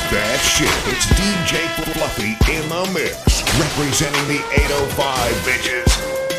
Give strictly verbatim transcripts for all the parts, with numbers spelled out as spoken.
that shit. It's D J Fluffy in the mix, representing the eight oh five, bitches.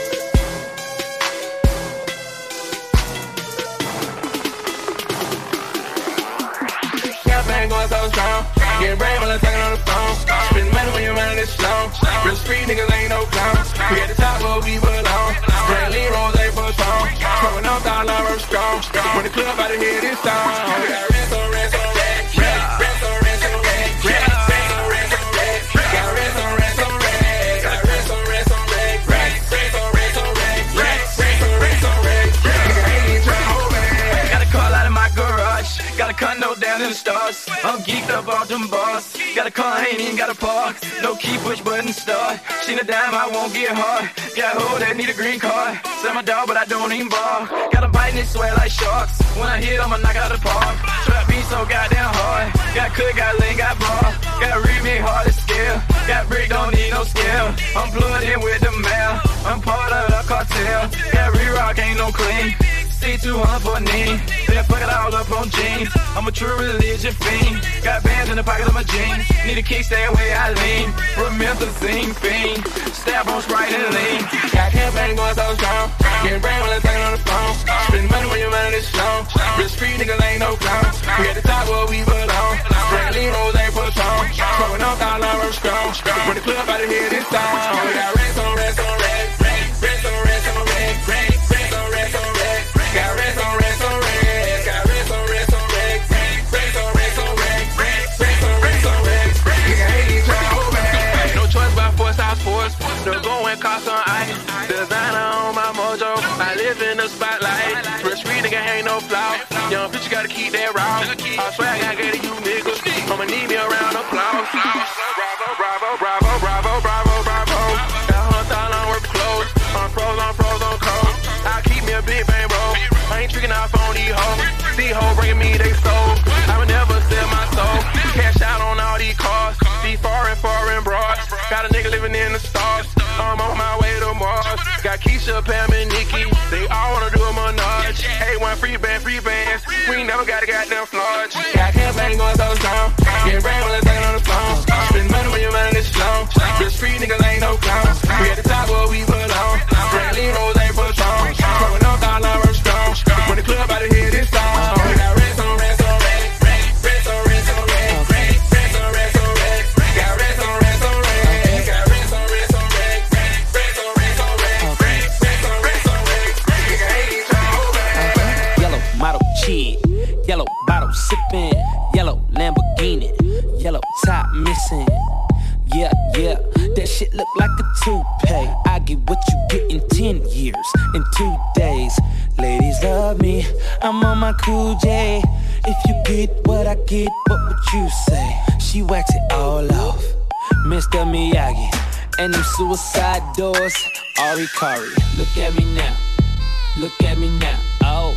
Champagne going so strong. Getting brave when I'm talking on the phone. Spend money when you're running this slow. Real street niggas ain't no clowns. We at the top where we belong. Brand Lee Rose ain't for strong. Smoking off all our strong. When the club out of here this song. We got rest on rest on rest. Rest on rest on rest. Rest on rest on rest. Got rest on rest on rest. Got rest on rest on rest. Rest on rest on rest. Rest on rest on rest. Nigga ain't even trying to hold me. Got a call out of my garage. Got a condo down in the stars. I'm geeked up off them bars. Got a car, ain't even got a park. No key, push button, start. She a dime, I won't get hard. Got a hoe that need a green card. Sell my dog, but I don't even bar. Got a bite and it sweat like sharks. When I hit, I'ma knock out the park. Trap beat so goddamn hard. Got cook, got lean, got bar. Got remake, hard to scale. Got brick, don't need no scale. I'm plugged in with the mail. I'm part of the cartel. Got re-rock, ain't no clean. C two hundred for a knee. Then fuck it all up on jeans. I'm a true religion fiend. Got bands in the pocket of my jeans. Need a kick, stay away, I lean. Promethazine fiend. Stab on Sprite and lean. Got campaign going so strong. Getting brain when I'm talking on the phone. Spend money when you're running this slow. Real street niggas ain't no clowns. We at the top where we belong. Brand Lee Rose ain't for strong. Smoking off all our strong. When the club out of here this song. We got rest on rest on rest. Rest on rest on rest. Rest on rest on rest. Got rest on rest on rest. Got rest on rest on rest. Rest on rest on rest. Rest on rest on rest. Nigga ain't even tryna hold back. No choice but force, I force. No going cost on ice. Designer on my mojo. I live in the spotlight. Real street nigga ain't no flaw. Young bitch, you gotta keep that raw. I swear I gotta get it, you niggas. I'ma need me a round of applause. Bravo, bravo, bravo, bravo, bravo, bravo. Got one thousand on work clothes. On pros, on pros, on cold. I keep me a big bang, bro. I ain't tricking off on these hoes. These hoes bringing me they soul. I would never sell my soul. Cash out on all these cars. These foreign, foreign broads. Got a nigga living in the stars. I'm on my way to Mars. Got Keisha, Pam, and Nikki. They all wanna do a menage. Hey, one free band, free bands. We ain't never got a goddamn flaws. Got campaign going so strong. Getting brain when I'm talking on the phone. Spend money when you're running this slow. Real street niggas ain't no clowns. We at the top where we belong. Brand Lee Rose ain't for strong. Throwing up all our strong. When the club out of here this song. We got rest on rest on rest. Rest on rest on rest. Rest on rest on rest. Got rest on rest on rest. Got rest on rest on rest. Rest on rest on rest. Rest on rest on rest. Nigga ain't even tryna hold back. Yellow model chick. Yellow bottle sipping. Yellow Lamborghini. Yellow top missing. Yeah, yeah, that shit look like a toupee. I get what you get in ten years, in two days. Ladies love me, I'm on my cool J. If you get what I get, what would you say? She wax it all off, Mister Miyagi. And them suicide doors, Ari Kari. Look at me now, look at me now, oh.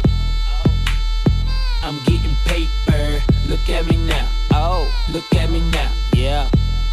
I'm getting paper, look at me now, oh. Look at me now, yeah.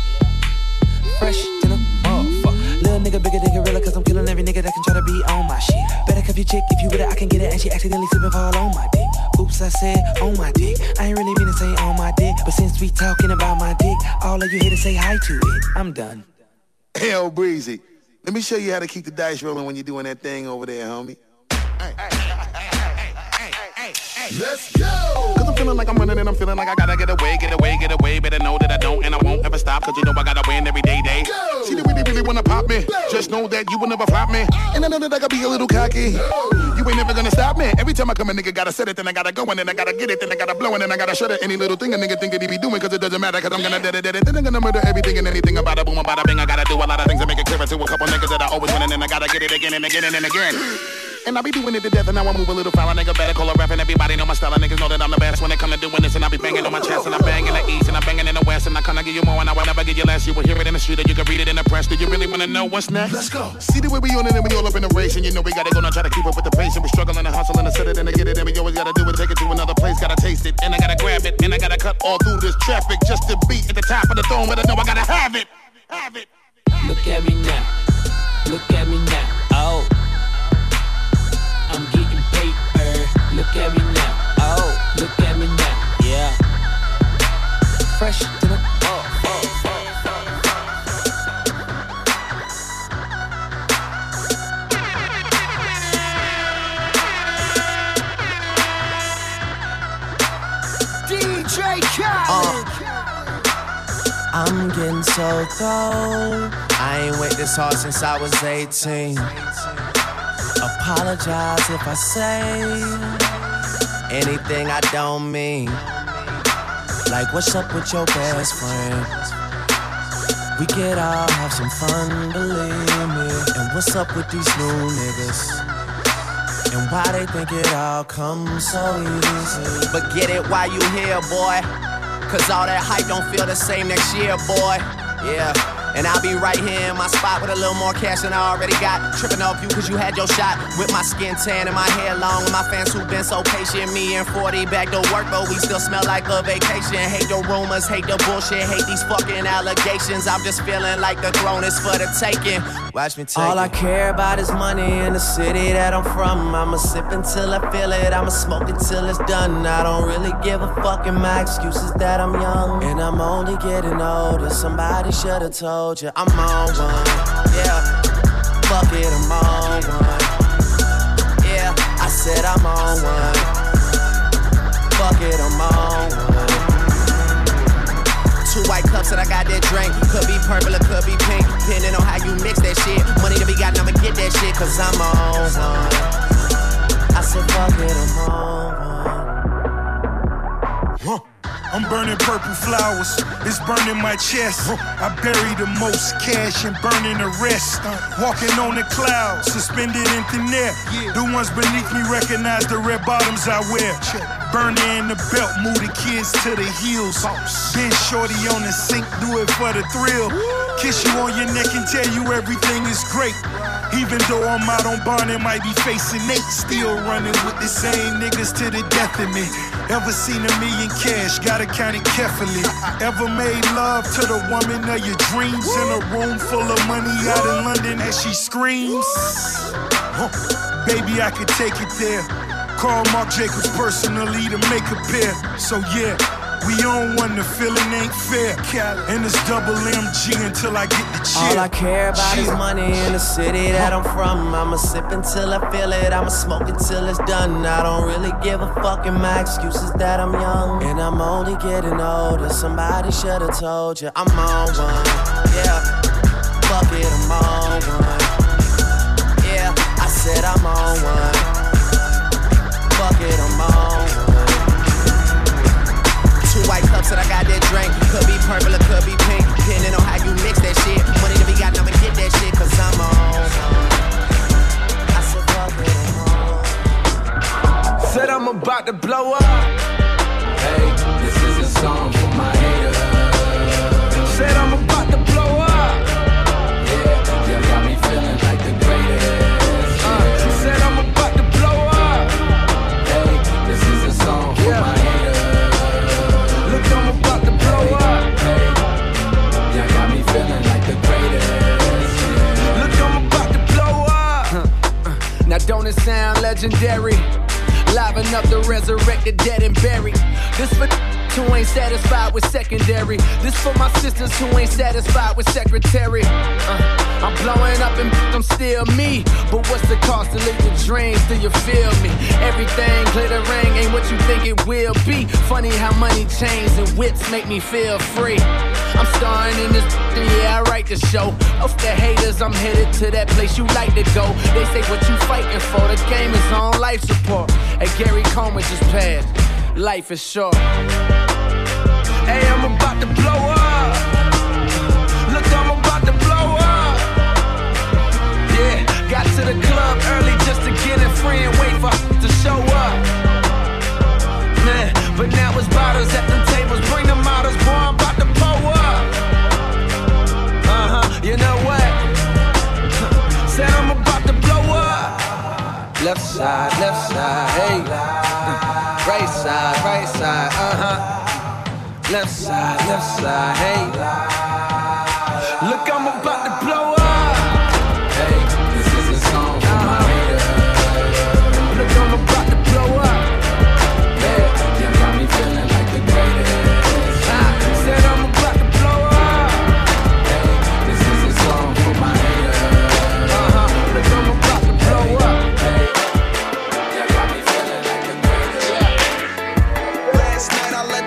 Fresh than a motherfucker. Little nigga bigger than gorilla, cause I'm killing every nigga that can try to be on my shit. Better cuff your chick, if you with it, I can get it. And she accidentally slip and fall on my dick. Oops, I said on my dick. I ain't really mean to say on my dick, but since we talking about my dick, all of you here to say hi to it. I'm done. Hell, Breezy, let me show you how to keep the dice rolling when you're doing that thing over there, homie. Hey, hey, hey, hey, hey, hey, hey. Let's go! Cause I'm feeling like I'm running and I'm feeling like I gotta get away, get away, get away. Better know that I don't and I won't ever stop, cause you know I gotta win every day, day. Go. See, they really, really wanna pop me. Go. Just know that you will never flop me. Oh. And I know that I gotta be a little cocky. No. You ain't never gonna stop me. Every time I come a nigga gotta set it, then I gotta go, and then I gotta get it, then I gotta blow, and then I gotta shut it. Any little thing a nigga think that he be doing, cause it doesn't matter, cause I'm gonna dead it, dead it. Then I'm gonna murder everything and anything about a boom, about a bing. I gotta do a lot of things to make it clearer to a couple niggas that I always win, and then I gotta get it again and again and, and again. And I be doing it to death, and now I move a little foul. A nigga better call a rap, and everybody know my style. And niggas know that I'm the best when it come to doing this. And I be banging on my chest, and I bang in the east, and I banging in the west. And I kinda give you more, and I will never give you less. You will hear it in the street, or you can read it in the press. Do you really wanna know what's next? Let's go. See the way we on it, and we all up in the race. And you know we gotta go now, try to keep up with the pace. And we struggling and hustling to set it and to get it. And we always gotta do it, take it to another place. Gotta taste it, and I gotta grab it. And I gotta cut all through this traffic just to be at the top of the throne. But I know I gotta have it, have it. Look at me now, look at me now, oh. I'm getting paper, look at me now, oh. Look at me now, yeah. Fresh to the J Khaled. Uh, I'm getting so cold. I ain't wait this hard since I was eighteen. Apologize if I say anything I don't mean. Like, what's up with your best friend? We could all have some fun, believe me. And what's up with these new niggas? And why they think it all comes so easy? But get it while you here, boy. Cause all that hype don't feel the same next year, boy. Yeah. And I'll be right here in my spot with a little more cash than I already got. Tripping off you cause you had your shot. With my skin tan and my hair long. And my fans who've been so patient. Me and forty back to work, but we still smell like a vacation. Hate the rumors, hate the bullshit, hate these fucking allegations. I'm just feeling like the throne is for the taking. Watch me take All it. I care about is money in the city that I'm from. I'ma sip until I feel it, I'ma smoke until it's done. I don't really give a fuck, and my excuse is that I'm young. And I'm only getting older, somebody should've told you I'm on one. Yeah, fuck it, I'm on one. Yeah, I said I'm on one. Fuck it, I'm on one. Two white cups and I got that drink. Could be purple or could be pink, depending on how you mix that shit. Money to be got, I'ma get that shit, cause I'm on one. I said fuck it, I'm on one. Huh. I'm burning purple flowers, it's burning my chest. I bury the most cash and burning the rest. Walking on the clouds, suspended in thin air. The ones beneath me recognize the red bottoms I wear. Burner in the belt, move the kids to the heels. Been shorty on the sink, do it for the thrill. Kiss you on your neck and tell you everything is great. Even though I'm out on bond and might be facing eight, still running with the same niggas to the death of me. Ever seen a million cash, gotta count it carefully. Ever made love to the woman of your dreams in a room full of money out in London as she screams? Huh. Baby, I could take it there. Call Marc Jacobs personally to make a pair. So yeah, we on one, the feeling ain't fair. And it's double M G until I get the cheer. All I care about cheer. is money in the city that I'm from. I'ma sip until I feel it, I'ma smoke until it's done. I don't really give a fuck, and my excuse is that I'm young. And I'm only getting older, somebody should've told you I'm on one. Yeah, fuck it, I'm on one. Yeah, I said I'm on one. Fuck it, I'm on one. Two white cups and I got that drink. Could be purple or could be pink, depending on how you mix that shit. Money to be got, I'ma get that shit, cause I'm on. I said fuck it, I'm on. Said I'm about to blow up. Hey, this is a song for my haters. Said I'm about to blow up. Yeah, you got me feeling like the greatest. Uh, said I'm about to blow up. Hey, this is a song for yeah. my haters. Look, I'm about to blow up. Hey, you got me feeling like the greatest. Look, I'm about to blow up. Huh. Uh, now don't it sound legendary? Liven up the resurrected, dead and buried. This for who ain't satisfied with secondary. This for my sisters who ain't satisfied with secretary. Uh, I'm blowing up and I'm still me. But what's the cost to live your dreams? Do you feel me? Everything glittering ain't what you think it will be. Funny how money chains and whips make me feel free. I'm starring in this, yeah, I write the show. Off the haters, I'm headed to that place you like to go. They say what you fighting for, the game is on life support. Hey, Gary Coleman just passed, life is short. Hey, I'm about to blow up. Look, I'm about to blow up. Yeah, got to the club early just to get it free and wait for to show up. Man, but now it's bottles at the tables, bring the models, boy, I'm about to pull up. Uh-huh, you know what? Said I'm about to blow up. Left side, left side, hey. Right side, right side, uh-huh. Left side, left side, hey. Look, I'm about to blow up. Hey, this is a song for my haters. Look, I'm about to blow up. Yeah, you got me feeling like the greatest. I said I'm about to blow up. Hey, this is a song for my haters. Uh-huh, look, I'm about to blow up. Hey, you got me feeling like the greatest. Last night I let the party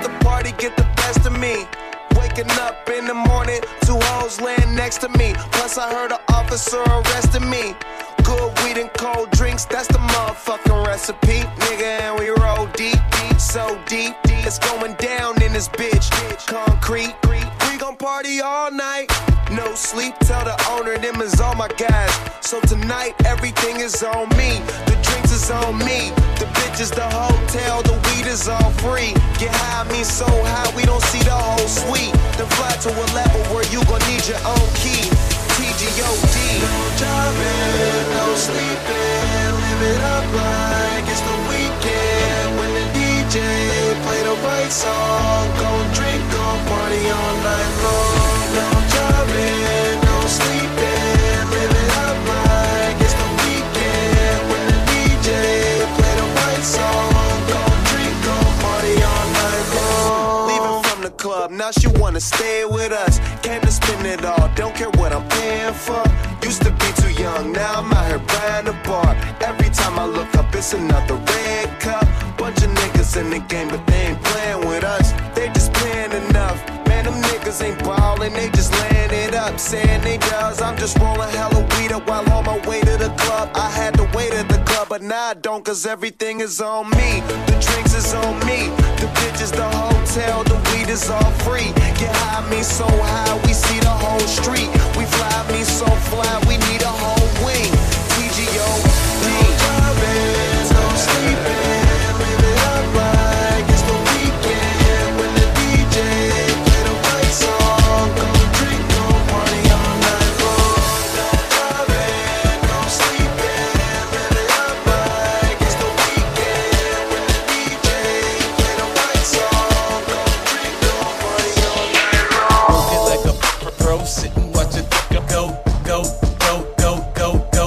party get the best of me. Waking up in the morning, two hoes laying next to me. Plus I heard an officer arrested me. Good weed and cold drinks, that's the motherfucking recipe. Nigga, and we roll deep, deep, so deep, deep. It's going down in this bitch. Concrete, we gon' party all night. No sleep, tell the owner them is all my guys. So tonight everything is on me. The drinks is on me. The bitches, the hotel, the weed is all free. Get high, me so high we don't see the whole suite. Then fly to a level where you gon' need your own key. T G O D. No jobbing, no sleeping. Live it up like it's the weekend. When the D J play the right song, gon' drink, gon' party all night long. No jobbing, no sleeping. Live it up like it's the weekend. When the D J play the right song, gon' drink, gon' party all night long. Leaving from the club, now she wanna stay with us. Came to spend it all, don't care what I'm paying for. Used to be too young, now I'm out here buying a bar. Every time I look up, it's another red cup. Bunch of niggas in the game, but they ain't playing with us. They just playing enough. Man, them niggas ain't ballin', they just laying it up. Saying they does, I'm just rolling hella weed up while on my way to the club. I had to wait at the club, but now I don't, cause everything is on me. The drinks is on me. The bitches, the hotel, the weed is all free. Get high, me so high, we see the whole street. We fly, me so fly, we need a whole wing. T G O D. No jobbing, no sleeping. Live it up like it's the weekend. When the D J play the right song, gon' drink, gon' party all night long. No jobbing, no sleeping. Live it up like it's the weekend. When the D J play the right song, gon' drink, gon' party all night long. Work it like a pro, sit and watch it go, go, go, go, go, go.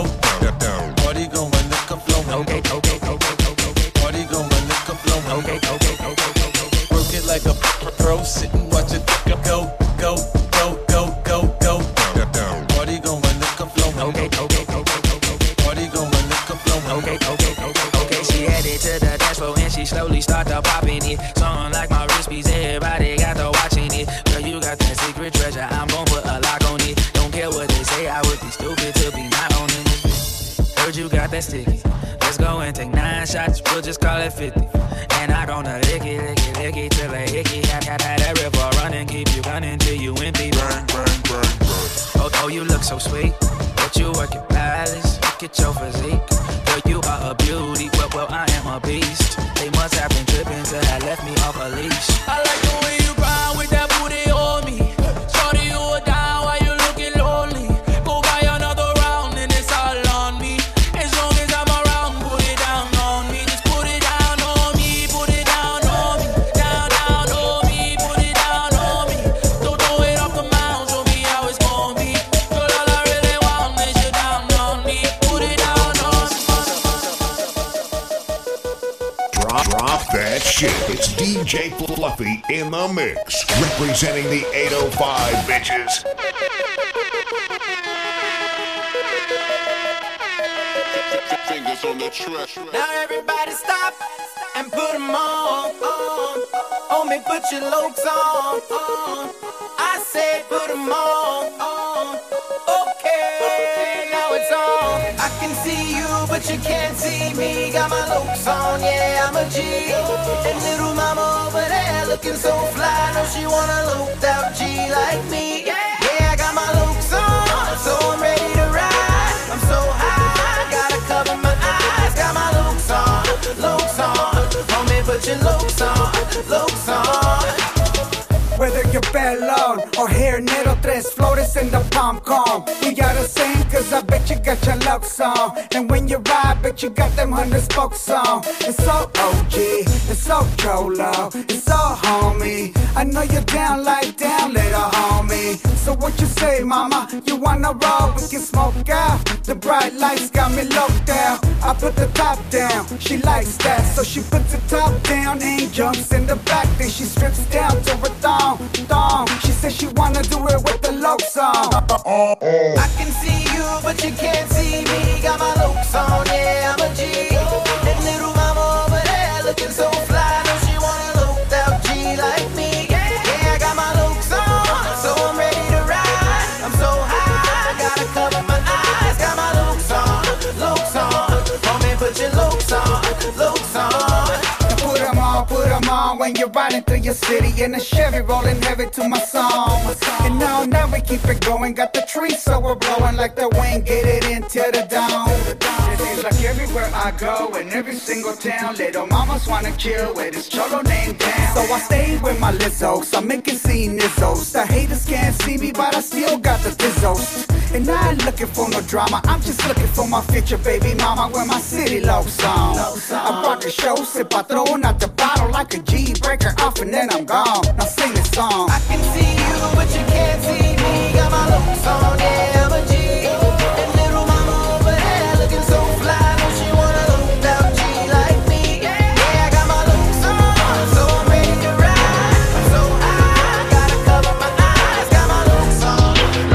Party gon' run like a flow. Okay, okay, okay, okay. Party gon' run like a flow. Okay, okay, okay, okay. Work it like a pro, sit and watch it go, go, go, go, go, go. Party gon' run like a flow. Okay, okay, okay, okay. Party gon' run like a flow. Okay, okay, okay, okay. She headed to the dance floor and she slowly started popping it. Something like my wrist piece, everybody got to watching it. Girl, you got that secret treasure, I'm gon' put a lock on it. Don't care what they say, I would be stupid to be not on it. Heard you got that sticky. Let's go and take nine shots, we'll just call it fifty. And I gonna lick it, lick it, lick it till it hickey. Had, had, had that river running, keep you running till you empty. Bang, bang, bang, bang. Oh, oh, you look so sweet, but you work your balance. Look at your physique, girl, you are a beauty. Well, well, I am a beast. They must have been tripping till I left me off a leash. I like the way you grind with that booty on me. Shorty, you are down while you looking lonely. Go buy another round and it's all on me. As long as I'm around, put it down on me. Just put it down on me, put it down on me. Down, down on me, put it down on me. Don't throw it off the mound, show me how it's gonna be. Girl, all I really want is you down on me. Put it down on me. Drop, drop that shit. It's D J Fluffy in the mix, representing the eight oh five, bitches. Fingers on the track. Now everybody stop and put 'em on, on. On me, put your lokes on, on. I said put 'em on, on. Okay, now it's on. I can see you, but you can't see me. Got my lokes on, yeah, I'm a G. And little mama over there looking so fly. Know she wanna look out G like me. Yeah, yeah, I got my lokes on, so I'm ready to ride. I'm so high, gotta cover my eyes. Got my lokes on, lokes on. Homie, put your lokes on, lokes on. Whether you're pelon or hair nettle, tres flores in the palm comb. We gotta sing cause I bet you got your looks on. And when you ride, bet you got them hundred spokes on. It's so O G, it's so Cholo, it's so homie. I know you're down like down, little homie. So what you say, mama? You wanna roll? We can smoke out. The bright lights got me locked down. I put the top down, she likes that. So she puts the top down and jumps in the back. Then she strips down to her thong, thong. She says she wanna do it with the lokes on. I can see you, but you can't see me. Got my lokes on, yeah, I'm a G. And little mama over there looking so fly. Know she wanna look out G like me. when you're riding through your city in a Chevy, rolling heavy to my song. And now, now we keep it going. Got the trees so we're blowing like the wind, get it into the dome. It seems like everywhere I go, in every single town, little mamas wanna chill with this cholo named down. So I stay with my Lizzos, I'm making scene Izzos. The haters can't see me, but I still got the Dizzos. And I ain't looking for no drama, I'm just looking for my future baby mama with my city love song. I rock the show, sip Patron out the bottle like a G, break her off and then I'm gone. Now sing this song. I can see you, but you can't see me. Got my looks on, yeah, I'm a G. And little mama over there looking so fly. Don't she wanna look down G like me? Yeah, I got my looks on, so I'm ready to ride. So I gotta cover my eyes, got my looks on.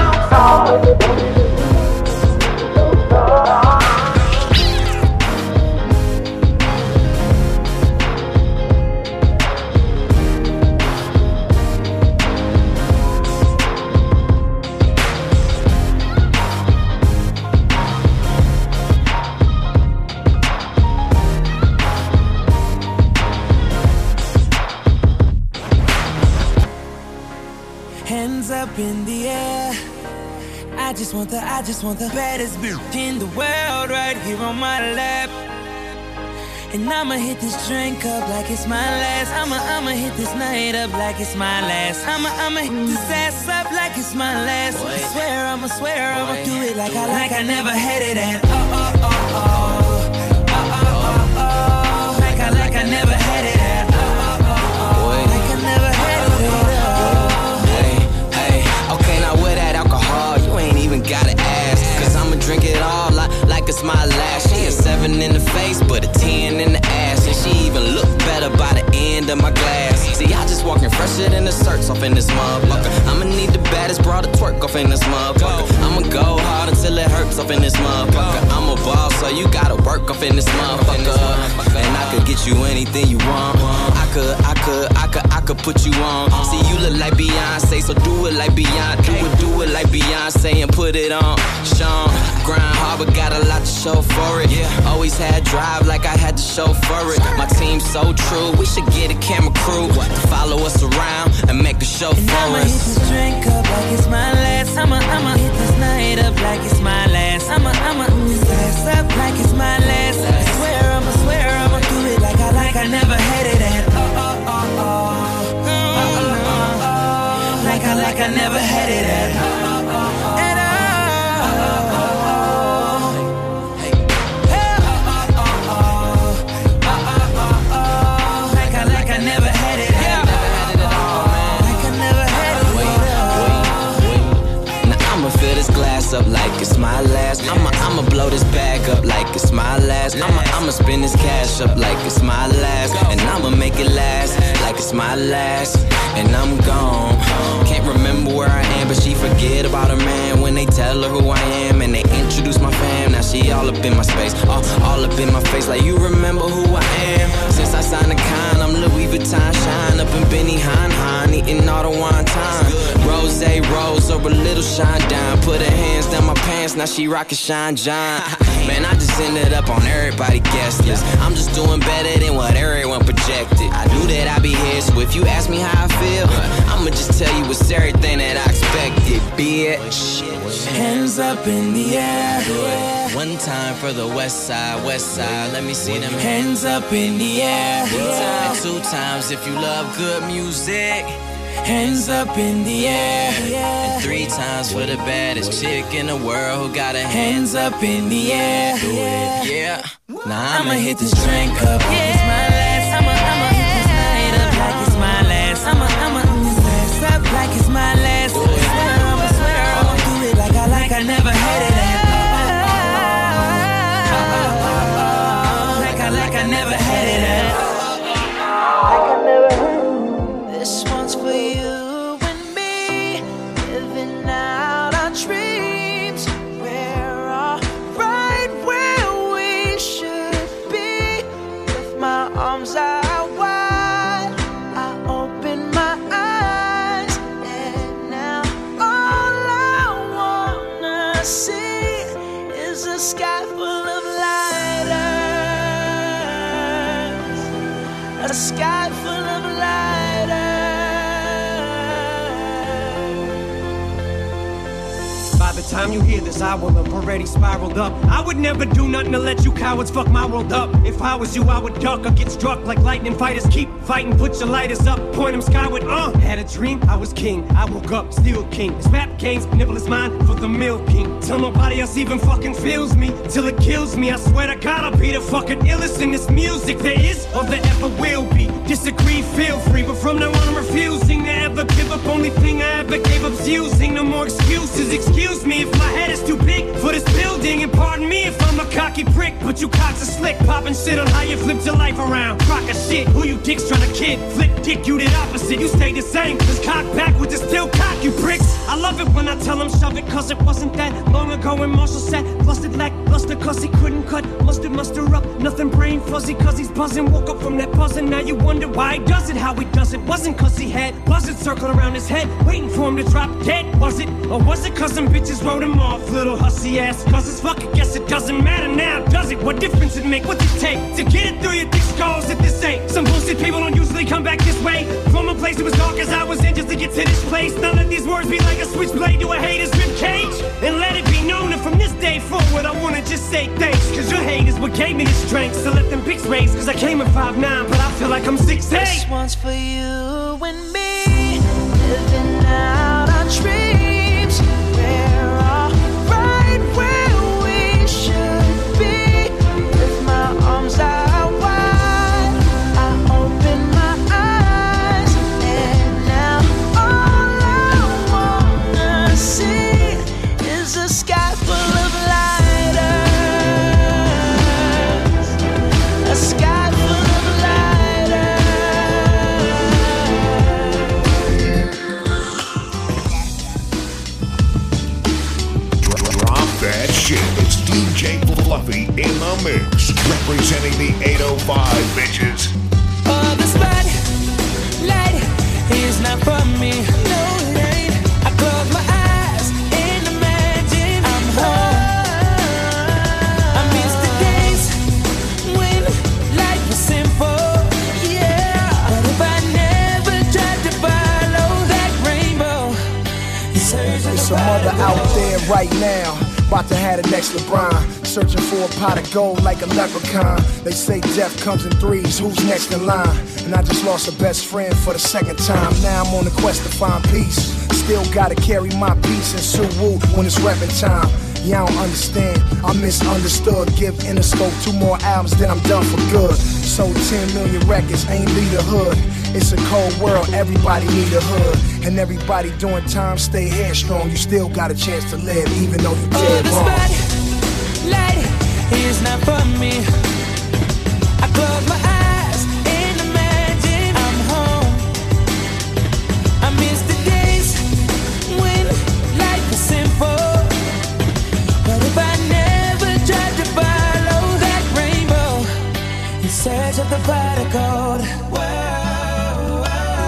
Hands up in the air. I just want the, I just want the baddest bitch in the world right here on my lap. And I'ma hit this drink up like it's my last. I'ma, I'ma hit this night up like it's my last. I'ma, I'ma hit this ass up like it's my last. I swear, I'ma swear, I'ma do it like I, like I never had it at. Oh, oh, oh, oh. Oh, oh, oh, oh. Like I, like I never had it at. Oh, oh, oh, oh. Like I never had it at. Hey, hey, okay, now with that alcohol, you ain't even gotta ask. Cause I'ma drink it all like, like it's my last. She a seven in the face, but a ten in the ass. And she even look better by the end of my glass. See, I just walking fresher than the shirts off in this motherfucker. I'ma need the baddest broad to twerk off in this motherfucker. I'ma go hard until it hurts off in this motherfucker. I'm a boss, so you gotta work off in this motherfucker. And I could get you anything you want. I could, I could, I could, I could put you on. See, you look like Beyonce, so do it like Beyonce. Do it, do it like Beyonce and put it on. Sean, grind hard, but got a lot to show for it. Always had drive like I had to show for it. My team's so true, we should get a camera crew to follow us around and make a show and for I'ma us. hit this drink up like it's my last. I'ma, I'ma hit this night up like it's my last. I'ma, I'ma hit this ass up like it's my last. I swear, I'ma swear, I'ma do it like I, like I never had it at. Oh, oh, oh, oh. Oh, oh, oh, oh. Like I, like I never had it at. Oh, oh, oh, oh. At all. Up like it's my last. I'ma, I'ma blow this bag up like it's my last. I'ma, I'ma spin this cash up like it's my last. And I'ma make it last like it's my last. And I'm gone. Can't remember where I am, but she forget about her man when they tell her who I am. And they introduce my fam. Now she all up in my space, all, all up in my face. Like you remember who I am. Since I signed the con, I'm Louis Vuitton shine up in Benny Hine Hine, eating all the wine time. Rose, rose, or a little shine down. Put her hands down my pants, now she rockin' Shine John. Man, I just ended up on everybody guest list. I'm just doing better than what everyone projected. I knew that I'd be here, so if you ask me how I feel, I'ma just tell you it's everything that I expected, bitch. Hands up in the air. One time for the west side, west side. Let me see them hands up in the air. And two times if you love good music. Hands up in the air. And three times for the baddest chick in the world who got her hands up in the air. Yeah. Now I'ma hit this drink up like it's my last. I'ma, I'ma hit this night up like it's my last. I'ma, I'ma hit this ass up like it's my last. I swear, I'ma swear, I'ma do it like I, like I never had it at. Like I, like I never had it at. Like I never had it. This one's for you and me, living out our dreams. We're all right where we should be. With my arms out wide, I open my eyes, and now all I wanna see is a sky full of lighters, a sky full of lighters. By the time you hear this, I will have already spiraled up. I would never do nothing to let you cowards fuck my world up. If I was you, I would duck or get struck like lightning fighters. Keep fighting, put your lighters up, point them skyward, uh. Had a dream, I was king, I woke up, still king. This rap game's nibble is mine for the milking. Till nobody else even fucking feels me, till it kills me. I swear to God, I'll be the fucking illest in this music there is or there ever will be. Disagree, feel free, but from now on I'm refusing to ever give up. Only thing I ever gave up's using. No more excuses, excuse me if my head is too big for this building. And pardon me if I'm a cocky prick, but you cocks are slick, popping shit on how you flipped your life around. Crock of shit, who you dicks trying to kid? Flip dick, you did opposite, you stay the same. Cause cock backwards is still cock, you pricks. I love it when I tell them shove it, cause it wasn't that long ago when Marshall said flustered like luster, cause he couldn't cut mustard, muster up, nothing brain fuzzy, cause he's buzzing. Woke up from that buzzing, now you wonder why he does it, how he does it. Wasn't cause he had buzzards circling around his head, waiting for him to drop dead, was it? Or was it cause some bitches wrote him off, little hussy ass? Cause it's fucking guess it doesn't matter now, does it? What difference it make? What's it take to get it through your thick skulls if this ain't? Some bullshit people don't usually come back this way. From a place that was dark as I was in just to get to this place. Now let these words be like a switchblade to a hater's rib cage. And let it be known that from this day forward I wanna just say thanks. Cause your hate is what gave me the strength. So let them pics raise. Cause I came at five nine, but I feel like I'm six eight. This one's for you and me, living out our dreams. We're all right where we should be. With my arms out wide, I open my eyes, and now all I wanna see is a sky full of lighters. A sky full of lighters. Drop that shit. It's D J Fluffy in the mix, representing the eight oh five bitches. Oh, the spotlight is not for me. No, it ain't. I close my eyes and imagine I'm home. I miss the days when life was simple, yeah. But if I never tried to follow that rainbow, There's some mother out there right now, about to have the next LeBron, searching for a pot of gold like a leprechaun. They say death comes in threes, who's next in line? And I just lost a best friend for the second time. Now I'm on the quest to find peace, still gotta carry my peace and Suwoo when it's reppin' time. Yeah, I don't understand, I'm misunderstood. Give Interscope two more albums, then I'm done for good. Sold ten million records, ain't lead a hood. It's a cold world, everybody need a hood. And everybody doing time, stay headstrong. You still got a chance to live, even though you dead wrong. Oh, the spotlight is not for me. I close my eyes and imagine I'm home. I miss the days when life was simple. But if I never tried to follow that rainbow in search of the pot of gold, whoa,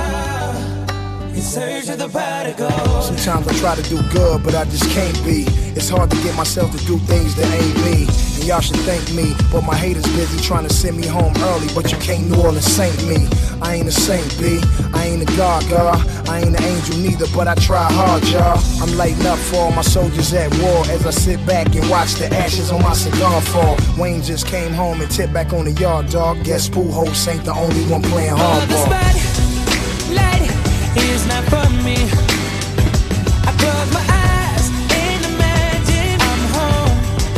whoa, in search of the pot of gold. Sometimes I try to do good, but I just can't be. It's hard to get myself to do things that ain't me. And y'all should thank me, but my haters busy trying to send me home early. But you can't New Orleans saint me. I ain't a saint, B. I ain't a god, girl. I ain't an angel neither, but I try hard, y'all. I'm lighting up for all my soldiers at war as I sit back and watch the ashes on my cigar fall. Wayne just came home and tipped back on the yard, dog. Guess Pujols ain't the only one playing hardball. Oh, the spotlight is not for me. I close my eyes and imagine I'm home.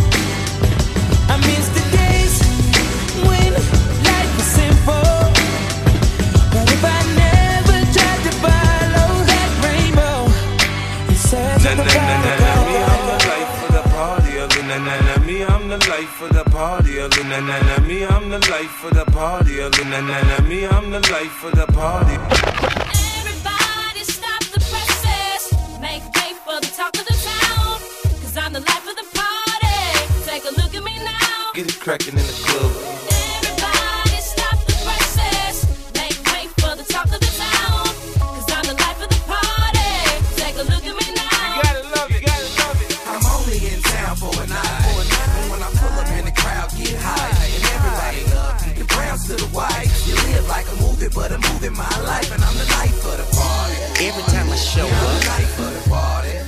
I miss the days when life was simple. But if I never tried to follow that rainbow, it says Na na na na na, me I'm the life of the party. Na na na, me I'm the life of the party. Na na na, me I'm the life of the party. Na na na, me I'm the life of the party. Everybody stop the presses, make way for the talk of the town. Cause I'm the life of the party. Take a look at me now. Get it crackin' in the club. Everybody stop the presses, make way for the talk of the town. Cause I'm the life of the party. Take a look at me now. You gotta love it, you gotta love it. I'm only in town for a night. And when I pull up in the crowd, get high. And everybody love me. The browns to the white. You live like a movie, but I'm moving my life. And I'm the life of the party. Every time I show I'm up, the life of the party.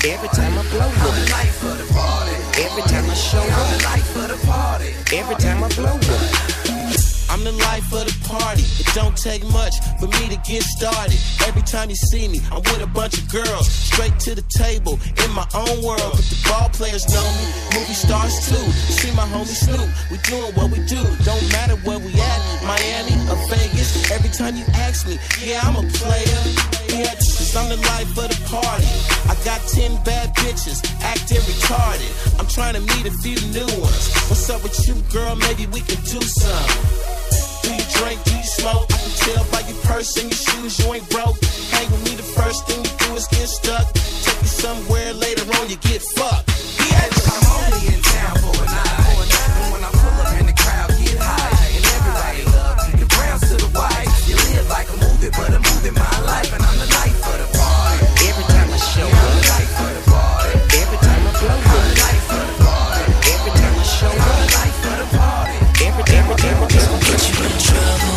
Every time I blow with it, life of the party. Every time I show up, the life of the party. Every time I blow with it. I'm the life of the party. It don't take much for me to get started. Every time you see me, I'm with a bunch of girls. Straight to the table, in my own world. But the ball players know me, movie stars too. See my homie Snoop, we doing what we do. Don't matter where we at, Miami or Vegas. Every time you ask me, yeah, I'm a player. Yeah, cause I'm the life of the party. I got ten bad bitches, acting retarded. I'm trying to meet a few new ones. What's up with you, girl? Maybe we can do something. Do you drink, do you smoke? I can tell by your purse and your shoes you ain't broke. Hang with me, the first thing you do is get stuck. Take you somewhere, later on you get fucked. Bitch, I'm only in town for a night. And when I pull up in the crowd, get high. And everybody love me, the browns to the white. You live like a movie, but I'm moving my life. And I'm the life of the party. Every time I show yeah, I'm the life of the party. Every time I blow I'm the life of the party. Every time I show I'm the life of the party. Every time, every time, every time I get you in trouble.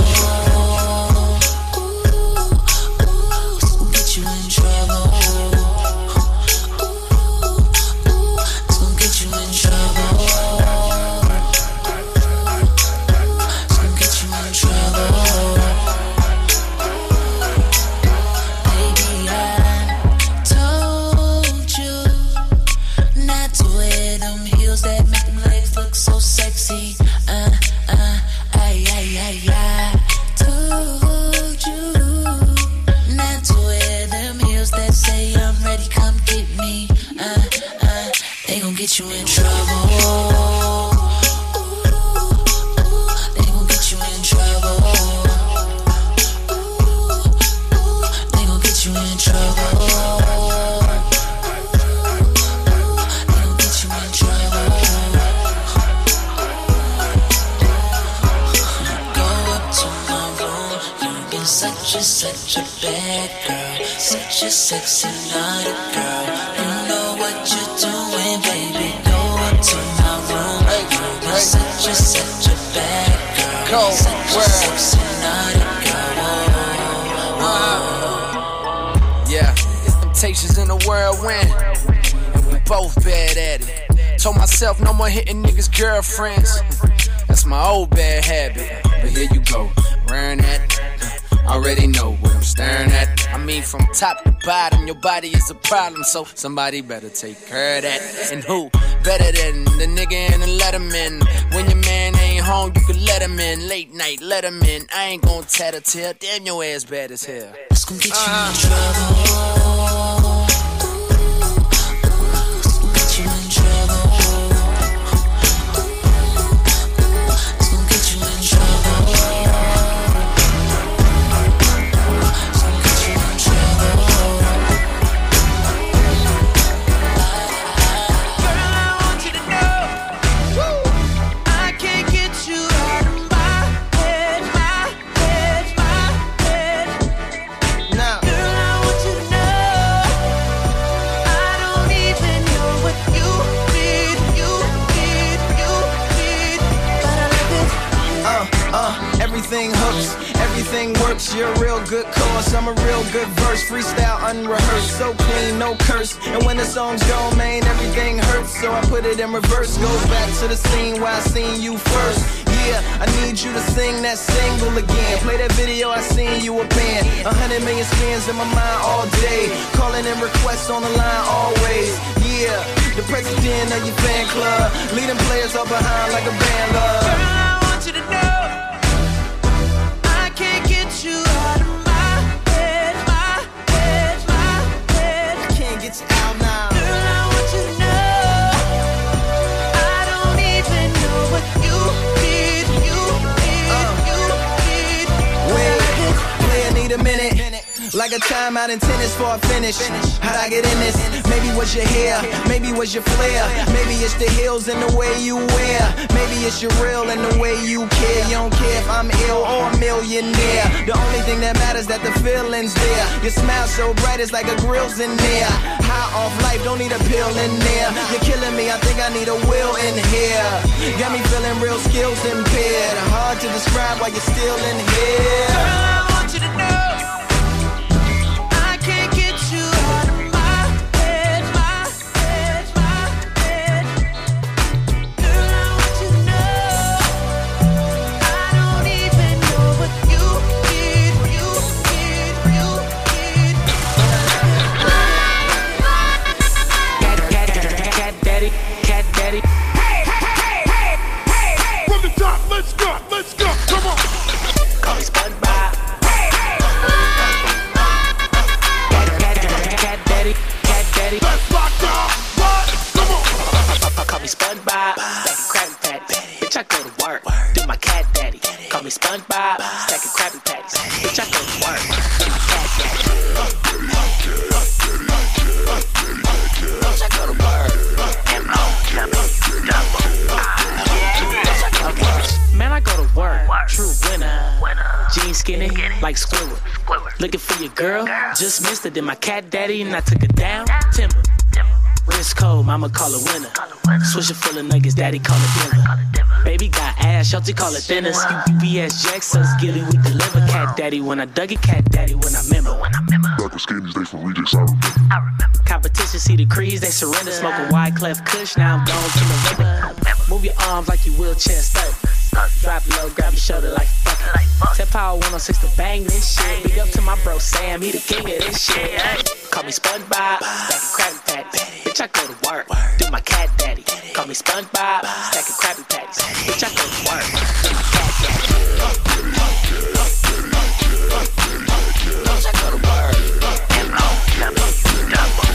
Get you in trouble. It's gonna get you in trouble. It's gonna get you in trouble. Baby, I told you not to wear them heels that make them legs look so sexy. Uh, uh, I, I, I, I told you not to wear them heels that say I'm ready, come get me. Uh, uh, they gon' get you in trouble. They gon' get you in trouble. They gon' get you in trouble. They gon' get you in trouble. Such a, such a bad girl, such a sexy naughty girl. You know what you're doing, baby. Go up to my room. You've been such a, such a bad girl, such a sexy naughty girl. Whoa, whoa. Yeah, it's temptations in the whirlwind, and we both bad at it. Told myself no more hitting niggas' girlfriends. That's my old bad habit. But here you go, wearing that. Already know what I'm staring at. I mean, from top to bottom, your body is a problem, so somebody better take care of that. And who better than the nigga in the Letterman? When your man ain't home, you can let him in. Late night, let him in. I ain't gon' tattletale. Damn, your ass bad as hell. It's gon' get you uh. in trouble. It's gon' get you in trouble. It's gon' get you in trouble. Everything hooks, everything works. You're a real good cause, I'm a real good verse. Freestyle unrehearsed, so clean, no curse. And when the song's gone, man, everything hurts. So I put it in reverse. Go back to the scene where I seen you first. Yeah, I need you to sing that single again. Play that video, I seen you a band. A hundred million spins in my mind all day. Calling in requests on the line always. Yeah, the president of your fan club. Leading players up behind like a band love. Girl, I want you to know you out of my head, my head, my head. I can't get you out now. Girl, I want you to know I don't even know what you need, you need, uh, you need. Wait, play, I need a minute. Like a timeout in tennis for a finish. How'd I get in this? Maybe was your hair, maybe was your flair. Maybe it's the heels and the way you wear. Maybe it's your real and the way you care. You don't care if I'm ill or a millionaire. The only thing that matters that the feeling's there. Your smile so bright it's like a grill's in there. High off life, don't need a pill in there. You're killing me, I think I need a will in here. Got me feeling real skills impaired. Hard to describe why you're still in here. Girl, I want you to know I can't get you out of my head, my like Squidward. Looking for your girl, just missed it. Then my cat daddy and I took her down. Timber, wrist cold, mama call it winner. Swisher full of nuggets, daddy call it dinner. Baby got ass, Shelty call it thinners. U P S Jack, so skilly we deliver. Cat daddy when I dug it, cat daddy when I remember. Back with skinnies, they from rejects, I remember. Competition, see the crease, they surrender. Smoke a wide cleft kush, now I'm gone to the river. Move your arms like you wheelchair stuck. Drop low, grab your shoulder like fuck it. Tip Power one oh six to bang this shit. Big up to my bro Sam, he the king of this shit. Call me SpongeBob, back in Krabby Patties. Bitch, I go to work, do my cat daddy. Call me SpongeBob, stack of Krabby Patties. Bitch, I go to work, do my cat daddy. Bitch, I go to work, M O W double.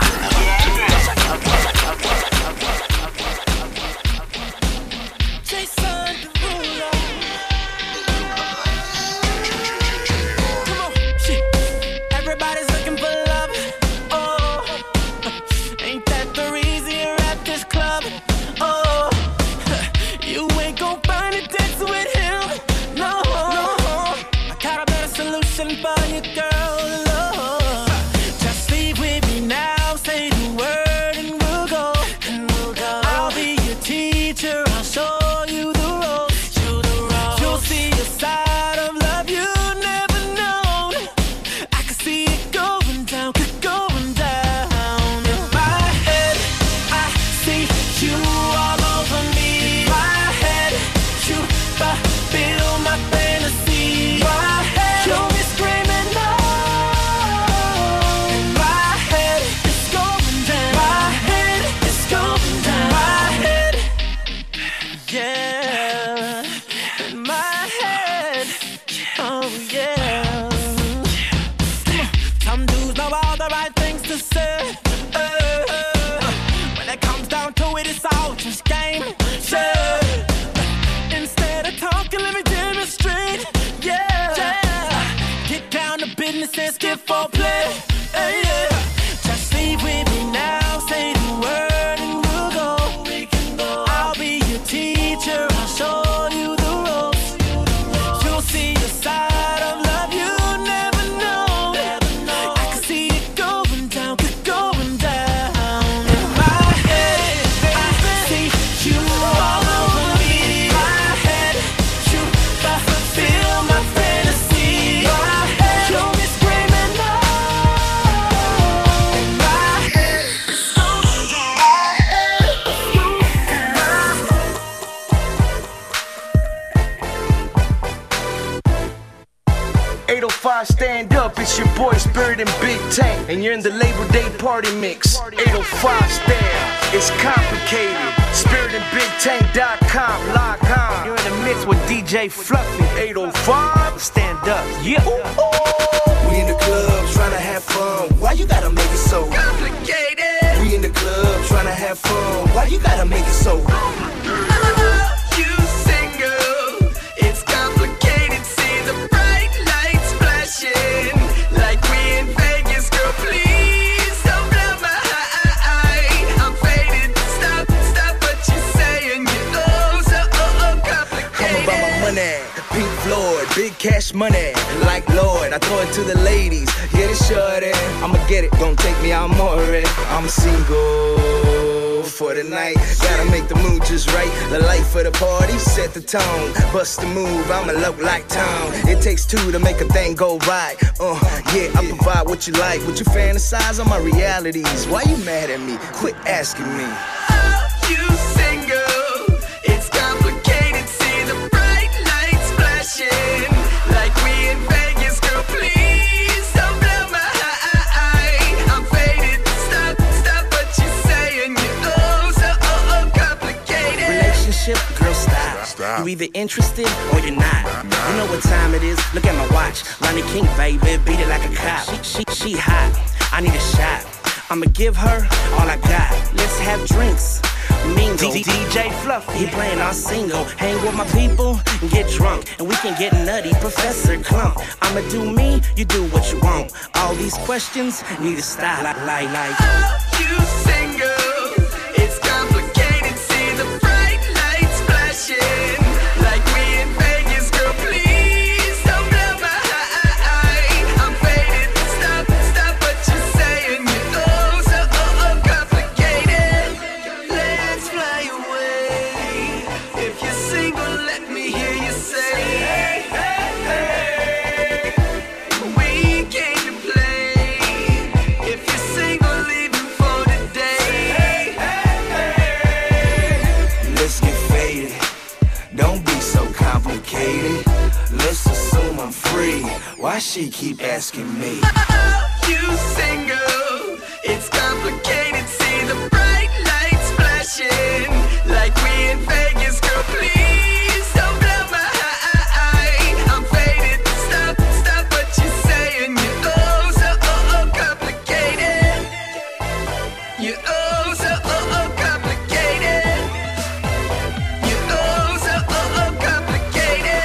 Stand up, it's your boy Spirit and Big Tank, and you're in the Labor Day party mix. eight oh five stand, it's complicated. Spirit and Big Tank dot com, log on. You're in the mix with D J Fluffy. eight oh five, stand up, yeah. Ooh, oh. We in the club trying to have fun. Why you gotta make it so complicated? We in the club trying to have fun. Why you gotta make it so You single, it's complicated. See the bright lights flashing like we in Vegas. Girl, please don't blow my high. I'm faded. Stop, stop what you're saying. You're oh so oh, oh complicated. I'm about my money, Pink Floyd, big cash money. Like Lord, I throw it to the ladies. Get it shorty, I'ma get it. Don't take me out more already. I'm single for the night. Gotta make the mood just right. The life of the party, set the tone. Bust the move, I'ma look like Tom. It takes two to make a thing go right. Uh, yeah, I provide what you like. What you fantasize on my realities. Why you mad at me? Quit asking me. Oh, you single, it's complicated. See the bright lights flashing like we in Vegas. Girl, please don't blow my high. I'm faded. Stop, stop what you're saying. You're oh so oh, oh complicated. Relationship, girl, stop. stop. You either interested or you're not. Nah, nah. You know what time it is? Look at my watch. Ronnie King, baby, beat it like a cop. She, she, she hot. I need a shot. I'ma give her all I got. Let's have drinks. Mingle. D J Fluffy, he playing our single. Hang with my people and get drunk, and we can get nutty. Professor Clump, I'ma do me, you do what you want. All these questions need to stop. Like, like, like. Oh, you single, it's complicated. See the bright lights flashing like we in Vegas. Girl, please don't blow my high. she keep asking me. Oh, you single, it's complicated. See the bright lights flashing like we in Vegas. Girl, please don't blow my high. I'm faded. Stop, stop what you're saying. You're oh so oh, oh complicated. You're oh so oh, oh complicated. You're oh so oh, oh complicated.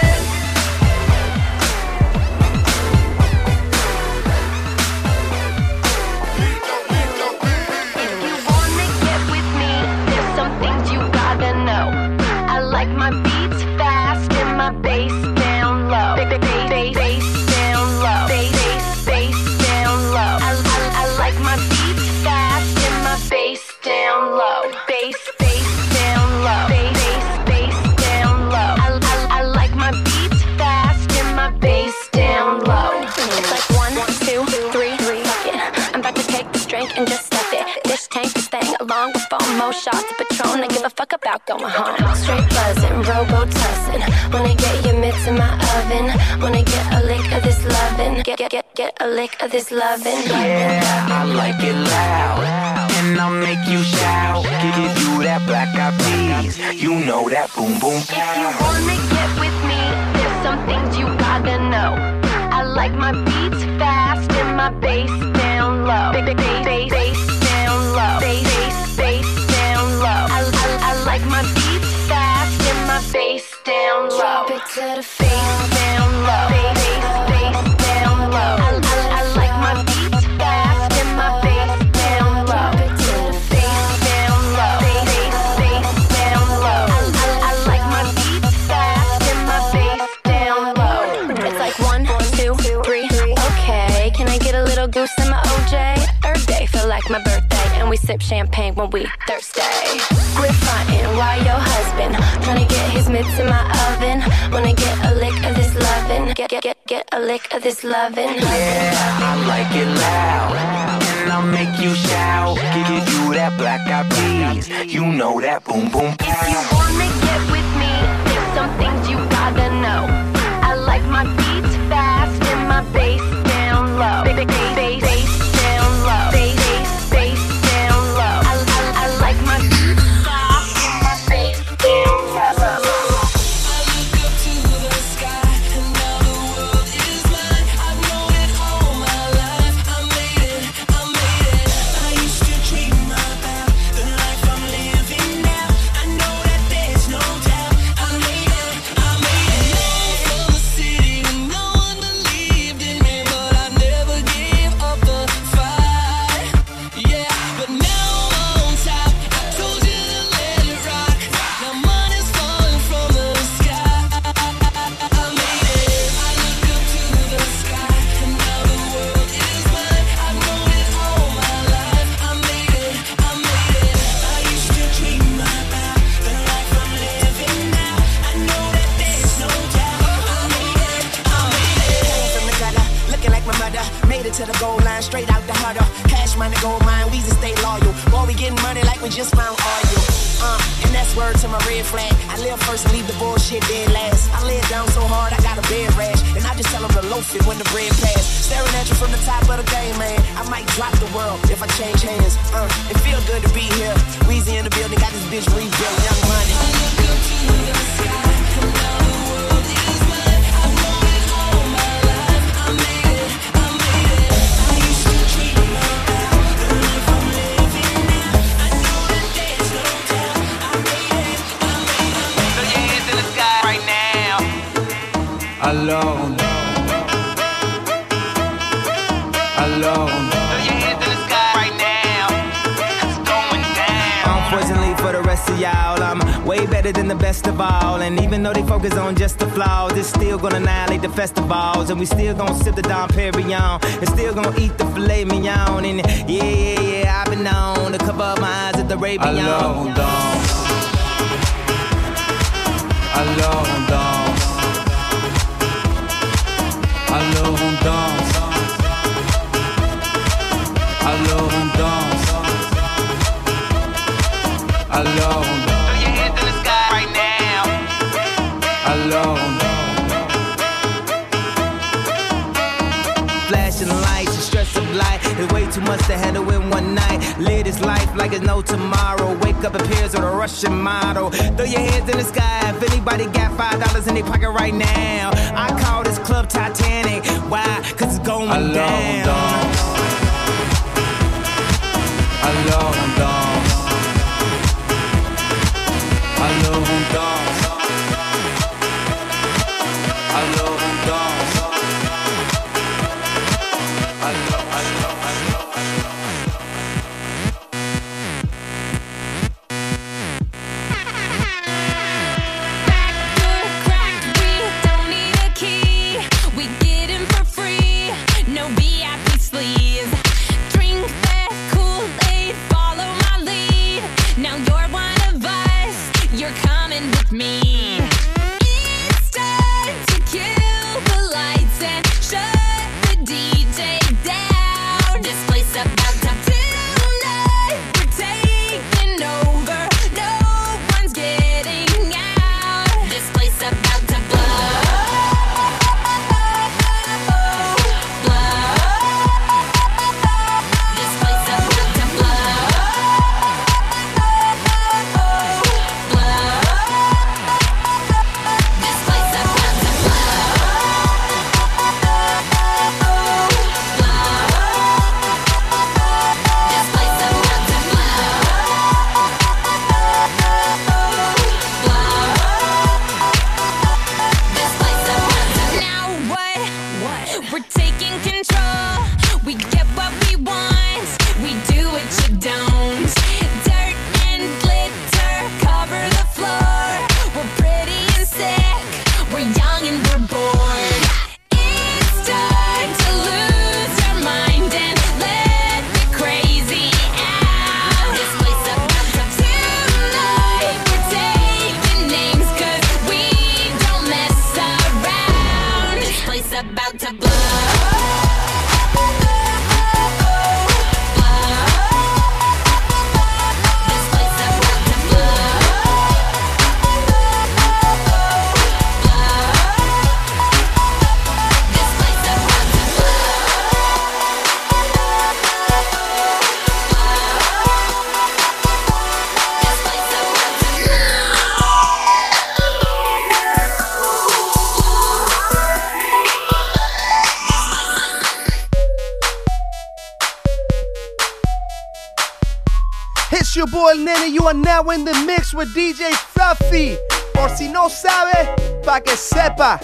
If you wanna get with me, there's some things you gotta know. I like my beats fast and my bass down low. Ba- ba- ba- ba- Bass down low. Ba- Bass, bass down low. I, I, I like my beats fast and my bass down low. Bass, bass down low. Ba- Bass, bass down low. I, I, I like my beats fast and my bass down low. It's like one, two, three, fuck it. I'm about to take this drink and just stuff it. This tank is staying along with four more shots of Patron. I give a fuck about going home. Straight buzzing, robo-tussin'. Wanna get your mitts in my oven. Wanna get a lick of this lovin'. Get, get, get, get a lick of this lovin'. Yeah, I like it loud, and I'll make you shout. Give you that black eyed peas, you know that boom boom If you pow. wanna get with me, there's some things you gotta know. I like my beats fast and my bass down low. Ba- ba- ba- ba- Bass down low. Ba- Bass, bass down low. I, I, I like my beats fast and my bass down low. Drop it to the face down low. Ba- Bass, bass down low. I, I, I like my beats fast and my bass down low. Drop it to the face down low. Ba- Bass, bass down low. I, I, I like my beats fast and my bass down low. It's like one, two, three. Okay, can I get a little goose in my O J? Earth Day feel like my birthday, and we sip champagne when we thirsty. Quit frontin', why your husband tryna get his mitts in my oven? Wanna get a lick of this lovin'? Get get get get a lick of this lovin'. Yeah, I like it loud, and I'll make you shout. Give you that black eyed peas, you know that boom boom If you pow. wanna get with me, there's some things you gotta know. I like my beats fast and my bass down low. Ba- ba- ba- Bass, bass down low. Ba- Bass, bass down low. I, I, I like my beats fast and my bass down low. To the goal line, straight out the huddle. Cash money, gold mine, we just stay loyal. Boy, we getting money like we just found oil. Uh, and that's word to my red flag. I live first and leave the bullshit dead last. I lay it down so hard, I got a bed rash. And I just tell them to loaf it when the bread pass. Staring at you from the top of the game, man. I might drop the world if I change hands. Uh, it feel good to be here. Weezy in the building, got this bitch rebuilt. Young money. I look up to the sky, and now the world is mine. I know it all my life. I made it, I made it. I used to dream about the life I'm living now. I know that there's no doubt. I made it, I made it. Throw your hands in the sky right now. Alone. Alone. Throw your hands in the sky right now. It's going down. Unfortunately for the rest of y'all, I'm way better than the best of all. And even though they focus on just the flaws, it's still gonna annihilate the festivals. And we still gonna sip the Dom Perignon. And still gonna eat the filet mignon. And yeah, yeah, yeah, I've been known to cover up my eyes at the Arabian. Alone, dance. Alone, dance. Alone, dance. Alone, dance. Alone. Throw your hands in the sky right now. Alone. It's way too much to handle in one night. Live this life like it's no tomorrow. Wake up in Paris with a Russian model. Throw your hands in the sky if anybody got five dollars in their pocket right now. I call this club Titanic. Why? Cause it's going Alors down. on danse. Alors on danse. Alors on danse. Alors on danse. Alors, alors, alors, Backdoor cracked, we don't need a key. We get in for free, no V I P sleeves. Drink that Kool-Aid, follow my lead. Now you're one of us, you're coming with me. It's time to kill the lights and shut the D J down. This place about to tonight, we're taking over. No one's getting out. This place about to blow, blow. This place about to blow, blow. This place about to blow, blow. This place about to Now what? What? We're taking control. We get what we want. We do what you don't. Dirt and glitter cover the floor. We're pretty and sick. We're young and we're bored. It's time to lose your mind and let the crazy out. This place about to tonight. We're taking names 'cause we don't mess around. This place about to blow. This place about to blow. This place about to It's your boy Nene, you are now in the mix with D J Fluffy. Por si no sabe, pa' que sepa.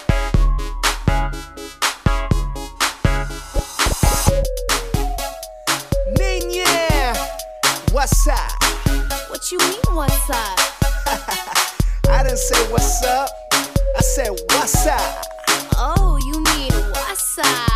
Niña, what's up? What you mean, what's up? I didn't say what's up, I said what's up. Oh, you mean what's up?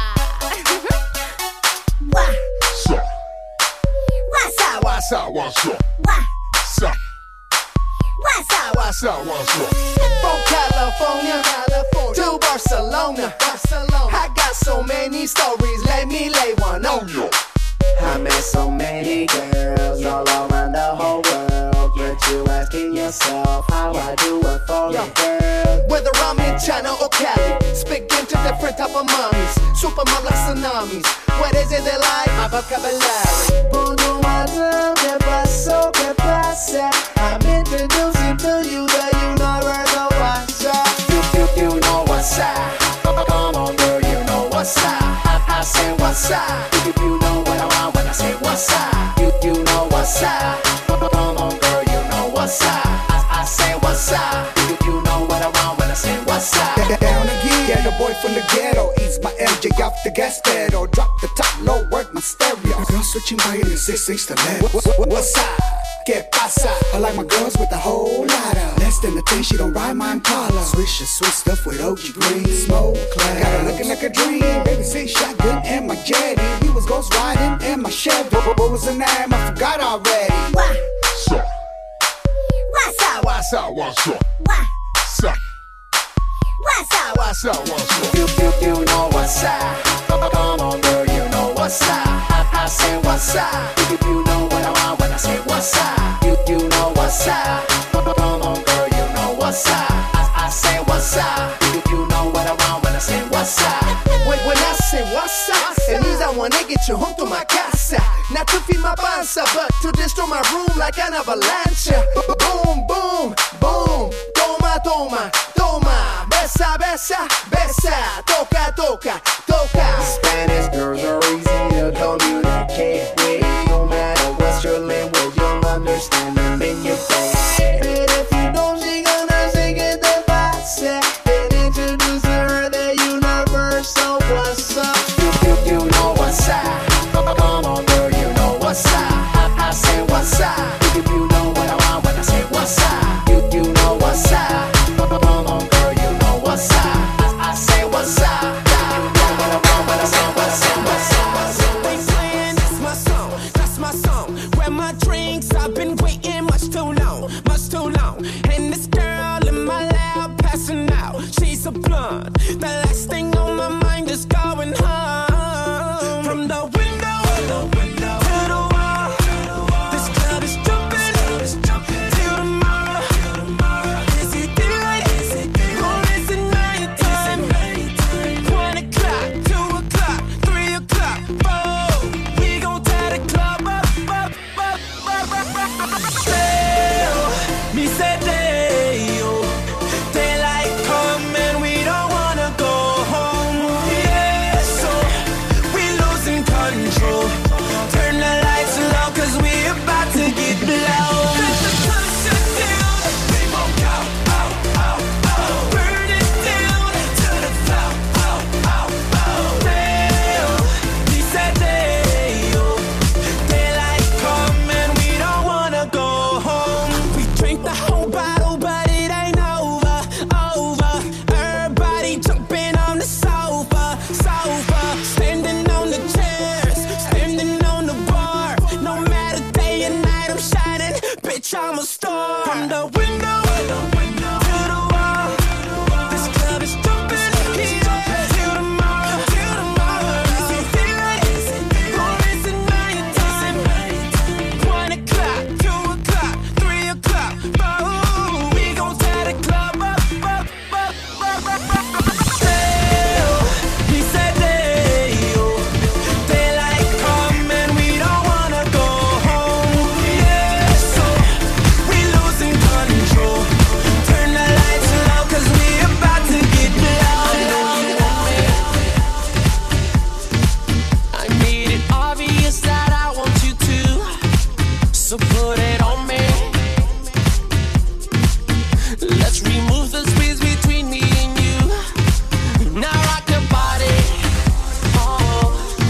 What's up? What's up? What's up? What's up? What's up? What's up? What's up? What's up? From California, California to Barcelona, Barcelona. I got so many stories, let me lay one on you. I met so many girls all around the whole world, but you asking yourself how I do it for you, girl. Whether I'm in China or Cali, speaking to different type of mommies, super mom like tsunamis. What is it they like? My vocabulary. Uno más que pasó, que pasa. I'm introducing to you the universal what's up. You, you, you know what's up. Come on, girl, you know what's up. I, I say what's up. You, you know what I want when I say what's up. You, you know what's up. Come on, girl, you know what's up. I, I say what's up. You, you know what I want when I say what's up. Down again, yeah, the boy from the ghetto. Ease my M J off the gas pedal. Drop the top low, work my stereo. Girl switching by in the six inch to left. What, what, what's up? Que pasa? I like my girls with a whole lot of less than the thing. She don't ride my Impala. Swish the sweet stuff with O G green. Smoke cloud. Got her looking like a dream. Baby say shotgun and my jetty. He was ghost riding in my Chevy. What, what was the name? I forgot already. What's up? What's up? What's up? What's up? What's up? What's up? What's up? What's up? You, you, you know what's up. Come on, girl, you know what's up. I, I say what's up. You, you know what I want when I say what's up. You, you know what's up. Come on, girl, you know what's up. I, I say what's up. You, you know what I want when I say what's up. When, when I say what's up, it means I wanna get you home to my pasa? Not to feed my panza, but to destroy my room like an avalanche. Boom, boom, boom. Toma, toma, toma. Besa, besa, besa. Toca, toca, toca. Spanish girls are easy to communicate with. No matter what's your language, you'll understand them in your face. And if you don't, she gonna sing it the pasa. And introduce her the universe. So what's up? You, you, you know what's up. Come on, girl, you know what's up. I, I say what's up. You, you know what I want when I say what's up. You, you know what's up. Come on, girl, you know what's up. I, I say what's up. You know what I want when I say what's up. What's up, what's up, They saying that's my song, that's my song. Where my drinks, I've been waiting much too long, much too long. And this girl in my lap passing out, she's a blonde. The last thing on my mind is going home. From the window, to the wall, this club is jumping, till tomorrow. Is it daylight, or is it nighttime? One o'clock, two o'clock, three o'clock, four. We gon' tear the club up, up, up, up, up, up, up. Damn, me said damn, daylight come and we don't wanna go home. Yeah, so we losing control. Turn the lights low 'cause we about to get low. Let the sun shut down. We won't out, out, out, out. Burn it down to the floor. Out, out, out. Damn, we said damn, daylight come and we don't wanna go home. We drank the whole bottle, but it ain't over, over. Everybody jumping on the sofa, sofa. Standing on the chairs, standing on the bar. No matter day and night, I'm shining. Bitch, I'm a star. From the window, to the wall. This club is jumping, yeah, till tomorrow, till tomorrow. Is it daylight, or is it nighttime? One o'clock, two o'clock, three o'clock, four. We gon' tear the club up, up, up, up, up, up, up. Damn, he said damn, daylight come and we don't wanna go home. Yeah, so we losing control. Turn the lights low 'cause we about to get loud. I made it obvious that I want you to, so put it on me. Let's remove the space between me and you. Now rock your body. Oh,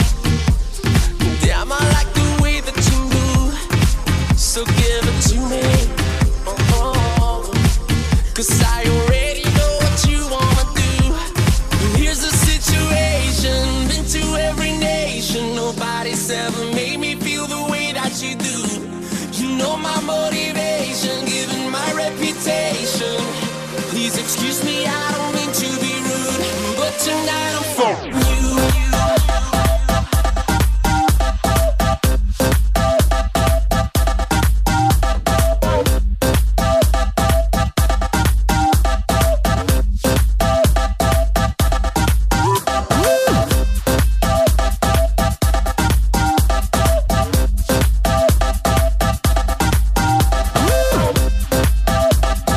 damn, I like the way that you move. So give it to me. Oh, 'cause I already know what you wanna do. Here's the situation, been to every nation. Nobody's ever made me feel the way that you do. You know my motivation, given my reputation. Please excuse me, I don't mean to be rude, but tonight I'm for you.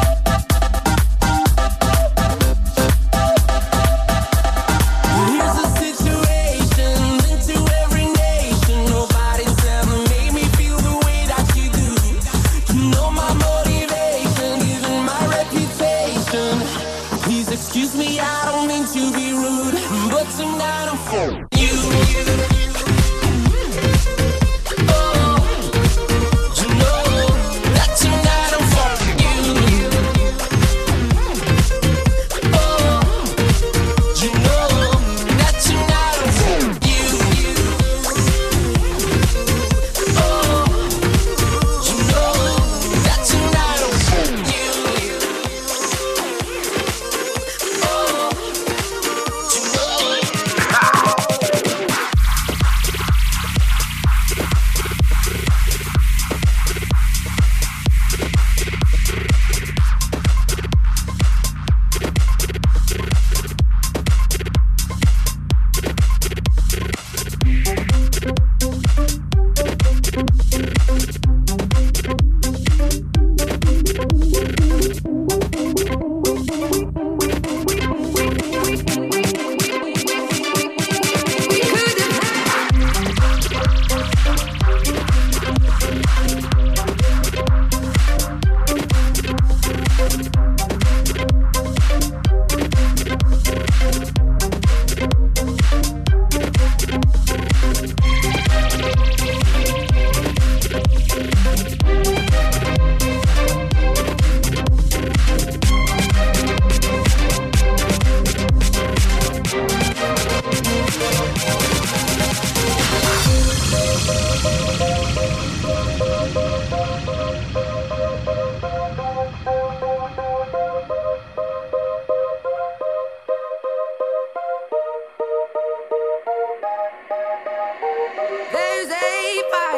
Here's the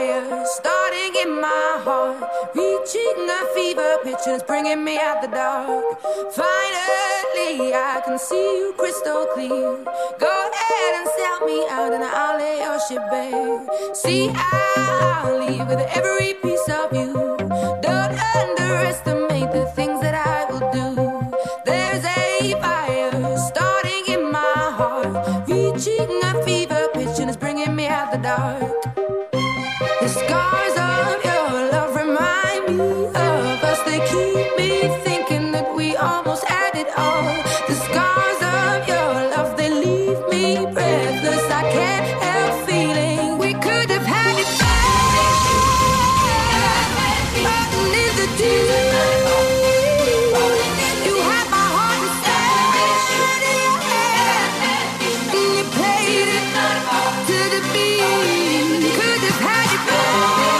fire starting in my heart, reaching a fever pitch and it's bringing me out the dark. Finally, I can see you crystal clear. Go ahead and sell me out and I'll lay your shit bare. See, I'll leave with every piece of you. Don't underestimate the things that I will do. There's a fire starting in my heart, reaching a fever pitch and it's bringing me out the dark. The scars of your love remind me of us. They keep me thinking that we almost had it all. The scars of your love, they leave me breathless. I can't help feeling we could have had it back. Rotten in the deep. You had my heart inside your hand, and you played it to the beat. Could have had it back.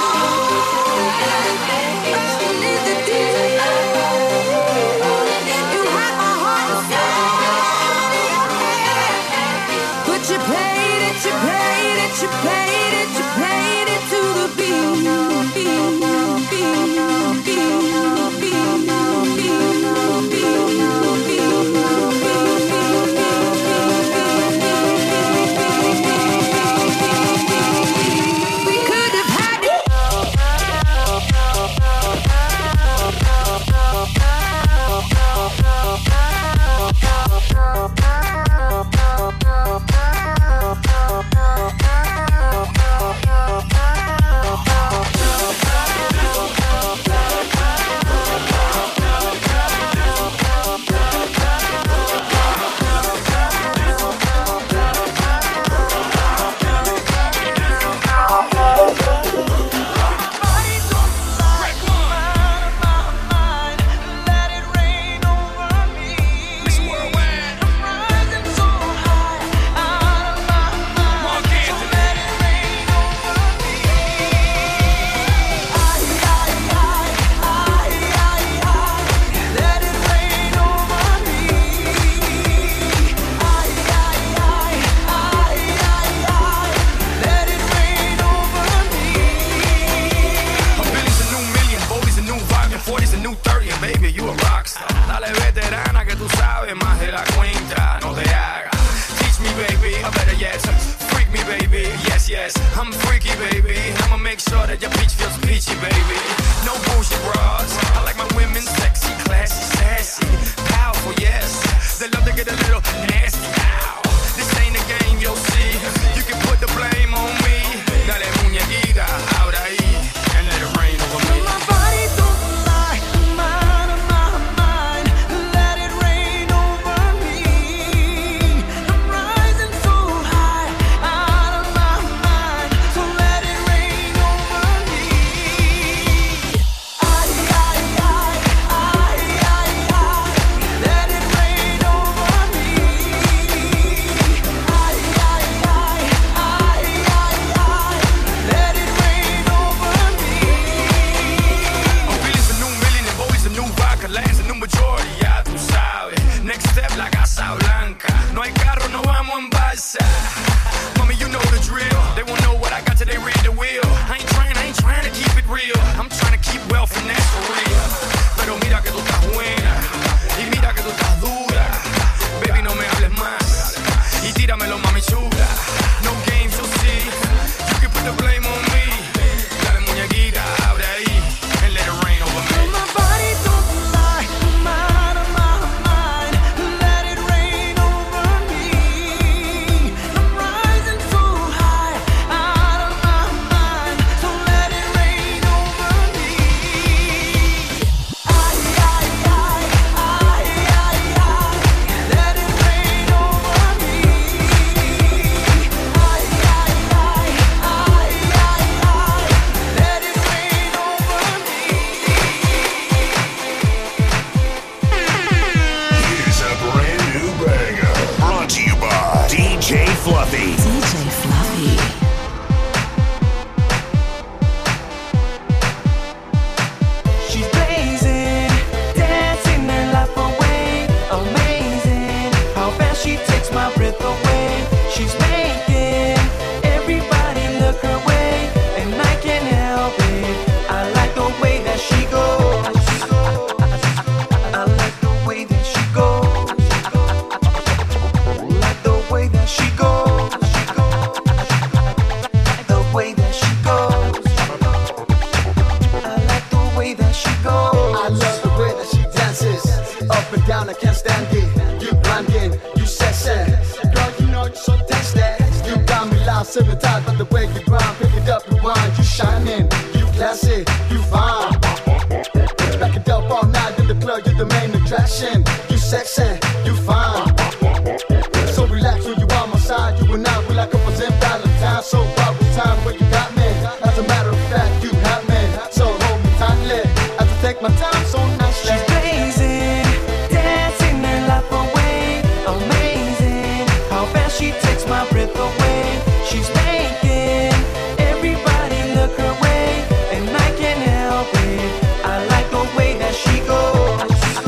shining, you classy, you fine. Back it up all night in the club, you're the main attraction. You sexy, you fine. So relax when you on my side, you and I, we like a percent Valentine. So about the time where you got me, as a matter of fact, you have me. So hold me tightly, I have to take my time so nicely. She's blazing, dancing her life away. Amazing, how fast she takes my breath away. She's making everybody look her way, and I can't help it. I like the way that she goes.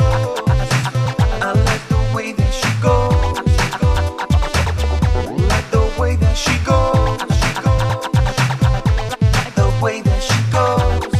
I like the way that she goes. Like the way that she goes. The way that she goes.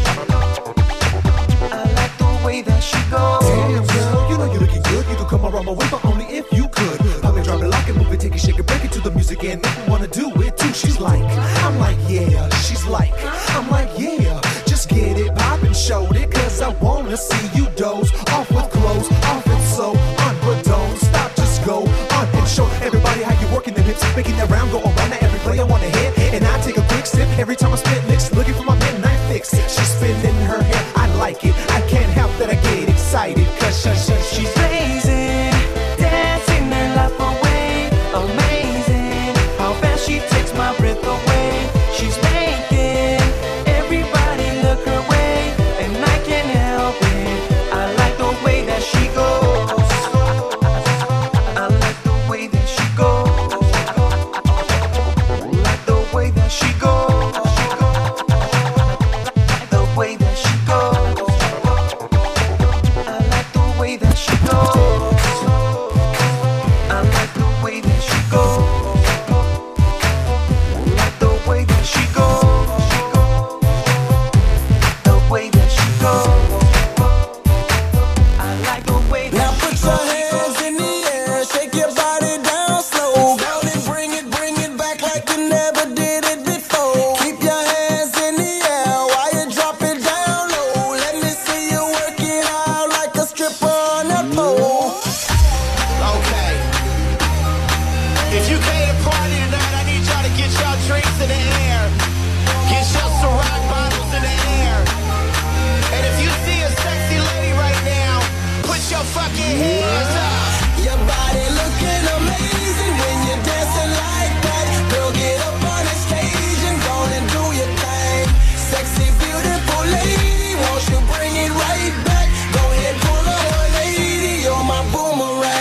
I like the way that she goes. Damn, girl, you know you're looking good. You could come around my way, but only if you could. Pop it, drop it, lock it, move it, take it, shake it, break it to the music and make me wanna do it too. She's like, I'm like, yeah. She's like, I'm like, yeah. Just get it, pop and show it, cause I wanna see you doze off with clothes, off it so on, but don't stop, just go on and show everybody how you working the hips, making that round go around. Now every play I wanna hit, and I take a quick sip every time I spit licks, looking for my midnight fix. She's spinning her hair, I like it. I can't help that I get excited, cause she, she, She's blazing, dancing her life away. Amazing, how fast she takes my breath away. She's making everybody look her way, and I can't help it. I like the way that she goes. I like the way that she goes. Like the way that she goes. The way that she goes. I like the way that she goes. I like the way that she goes. Like the way that she goes. The way that she goes. I like the way that Now she put your hands in the air, shake your body down slow. Down and bring it, bring it back like you never did it before. Keep your hands in the air while you drop it down low. Let me see you work it out like a stripper on a pole. Okay. If you came to party tonight, I need y'all to get y'all drinks in the air. Get your Ciroc bottles in the air. And if you see a sexy lady right now, put your fucking hands up. Your body looking amazing when you're dancing like that. Girl, get up on the stage and go and do your thing. Sexy, beautiful lady, won't you bring it right back? Go ahead, pull up, one eighty, you're my boomerang.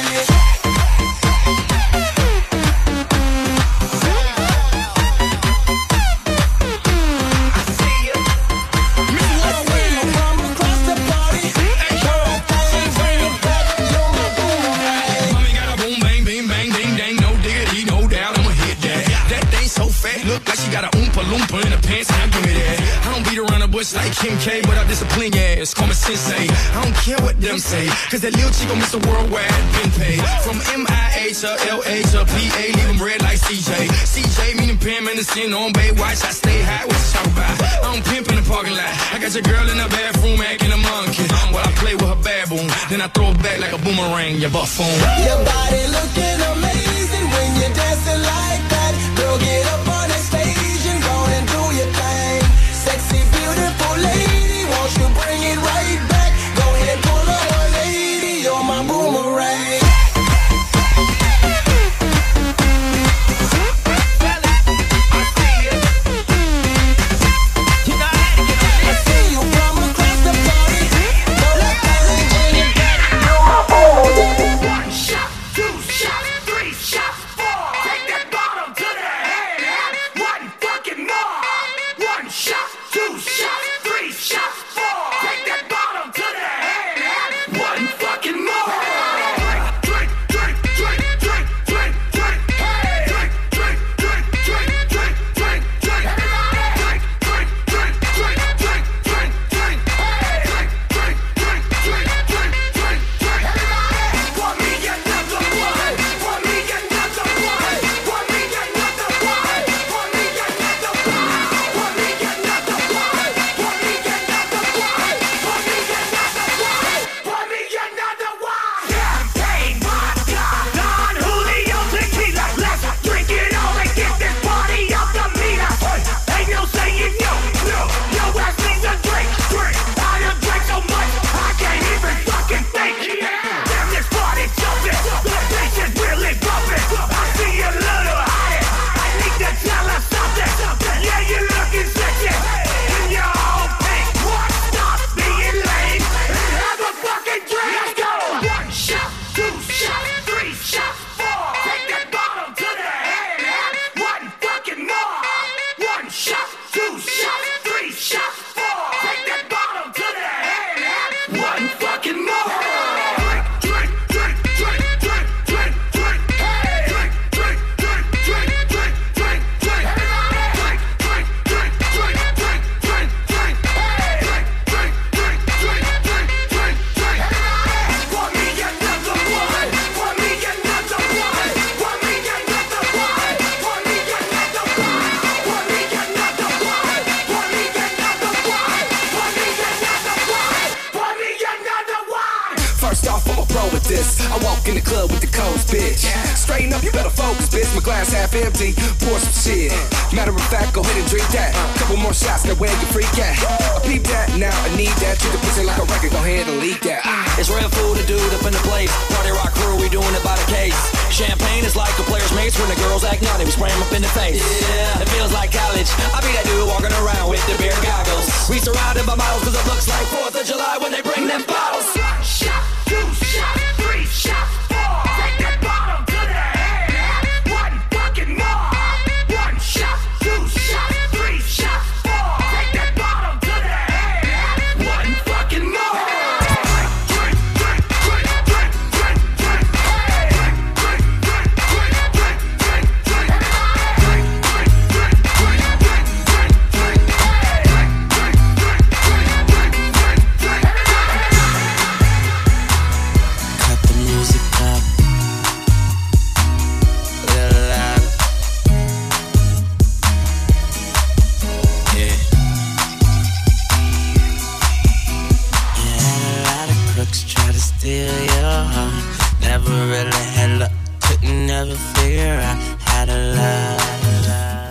Mommy got a boom, bang, bing, bang, ding, dang, no diggity, no doubt, I'ma hit that. That thing so fat, look like she got a oompa loompa in her pants, now give me that. I don't beat around the bush like Kim K, but I discipline your ass, call me sensei. I don't care what them say, cause that little chick gon' miss a worldwide been paid. From M I A to L A to P A, leave them red like C J. C J meaning Pam Anderson on Baywatch, I stay high, what you talk about? I don't pimp in the parking lot, I got your girl in the bathroom acting a monkey. While I play with her baboon, then I throw it back like a boomerang, you buffoon. Your body looking amazing when you're dancing like that. Girl, get up on the stage and go and do your thing. Sexy, beautiful lady, won't you bring it right back? Go ahead, pull up, one eighty, you're my boomerang. I see you from across the party. Go like that, and you got it, you're my boomerang. One shot, two shots, three shots, four. Take that bottom to the head. Have one fucking more. One shot, two shots, three shots, four. Take that bottom to the head. Have one fucking more. Drink, drink, drink, drink, drink, drink. Hey, drink, drink, drink, drink, drink, drink, drink. Everybody, drink, drink, drink, drink, drink, drink, drink. Hey, drink, drink, drink, drink, drink, drink, drink. Everybody, pour me another one. Pour me another one. Pour me another one. Pour me another one. Pour me another one. Pour me another one. Pour me another one. Pour me another one. shots, three shots, four. Take that bottle to the head and have one fucking more. Drink, drink, drink, drink, drink, drink, drink. Hey, drink, drink, drink, drink, drink, drink, drink. Everybody, drink, drink, drink, drink, drink, drink, drink. Hey, drink, drink, drink, drink, drink, drink, drink. Everybody, pour me another one. Pour me another one. Pour me another one. Pour me another one. Pour me another one. Pour me another one. Pour me another one. Pour me another one. First off, I'm a pro with this. I walk in the club with the codes, bitch. Straighten up, you better focus, bitch. My glass half empty, pour some shit. Matter of fact, go ahead and drink that. Couple more shots, now where you freak at? I peep that, now I need that. Treat the pussy like a record, go ahead and leak that. Ah. It's real food to do up in the place. Party rock crew, we doing it by the case. Champagne is like a player's mates. When the girls act naughty, we spray 'em up in the face. Yeah, it feels like college. I be that dude walking around with the beer goggles. We surrounded by models cause it looks like fourth of July when they bring them bottles. One shot, two shots, three shots, four. Take that bottle to the head and have one fucking more. One shot, two shots, three shots, four. Take that bottle to the head and have one fucking more. Drink, drink, drink, drink, drink, drink, drink. Hey, drink, drink, drink, drink, drink, drink, drink. Drink, drink, drink, drink, drink, drink, drink. Hey, drink, drink, drink, drink, drink, drink, drink. Cut the music up. Little louder. Yeah. You had a lot of crooks try to steal your heart. Never really had luck. Couldn't never figure out how to love.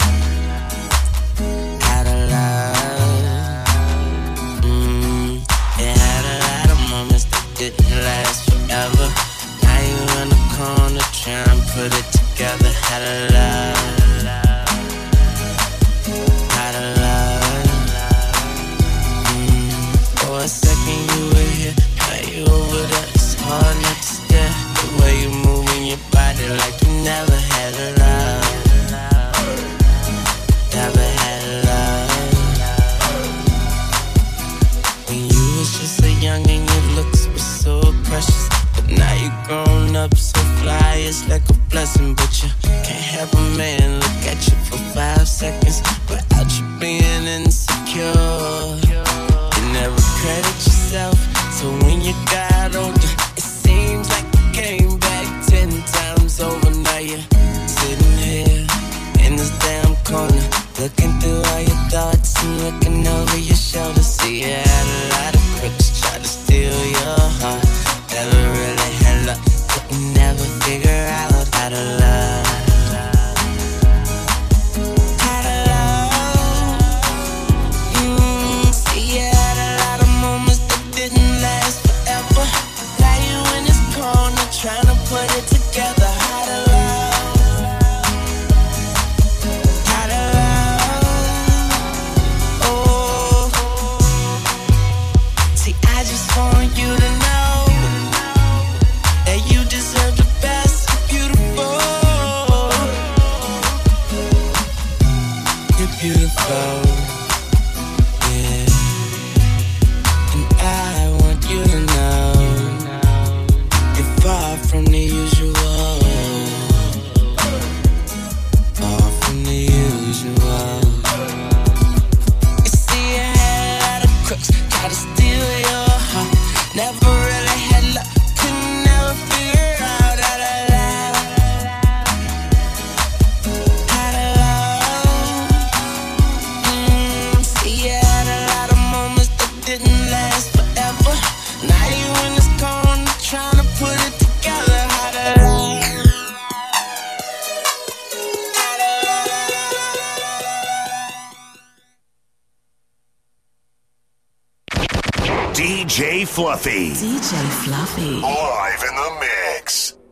How to love. Mm. You had a lot of moments that didn't last forever. Now you in the corner trying to put it together. How to love. How to love. Mm. For a second you were here, now you over there. It's hard not to stare. The way you moving your body like you never had a love. Never had a love. When you was just a young and your looks were so precious, but now you grown up so fly, it's like a blessing. But you can't have a man look at you for five seconds without you being insecure. You never credit yourself, so when you got older, it seems like you came back ten times over. Now you're sitting here in this damn corner, looking through all your thoughts and looking over your shoulder. See, you had a lot of crooks try to steal your heart. Never really had luck, couldn't never figure out how to love. How to love. Mm, see, you had a lot of moments that didn't last forever. Now you in this corner trying to put it together. How to love. How to love. Oh. See, I just want you to know that you deserve the best. You're beautiful. You're beautiful. Yeah. And I want you to know you're far from the usual. Far from the usual. You see, I had a lot of crooks try to steal your heart. Never really had luck, couldn't never figure out how to love. How to love. Mm, see, you had a lot of moments that didn't last forever. Now you in this corner trying to put it together. How to love. D J Fluffy. D J Fluffy. Live in the mix.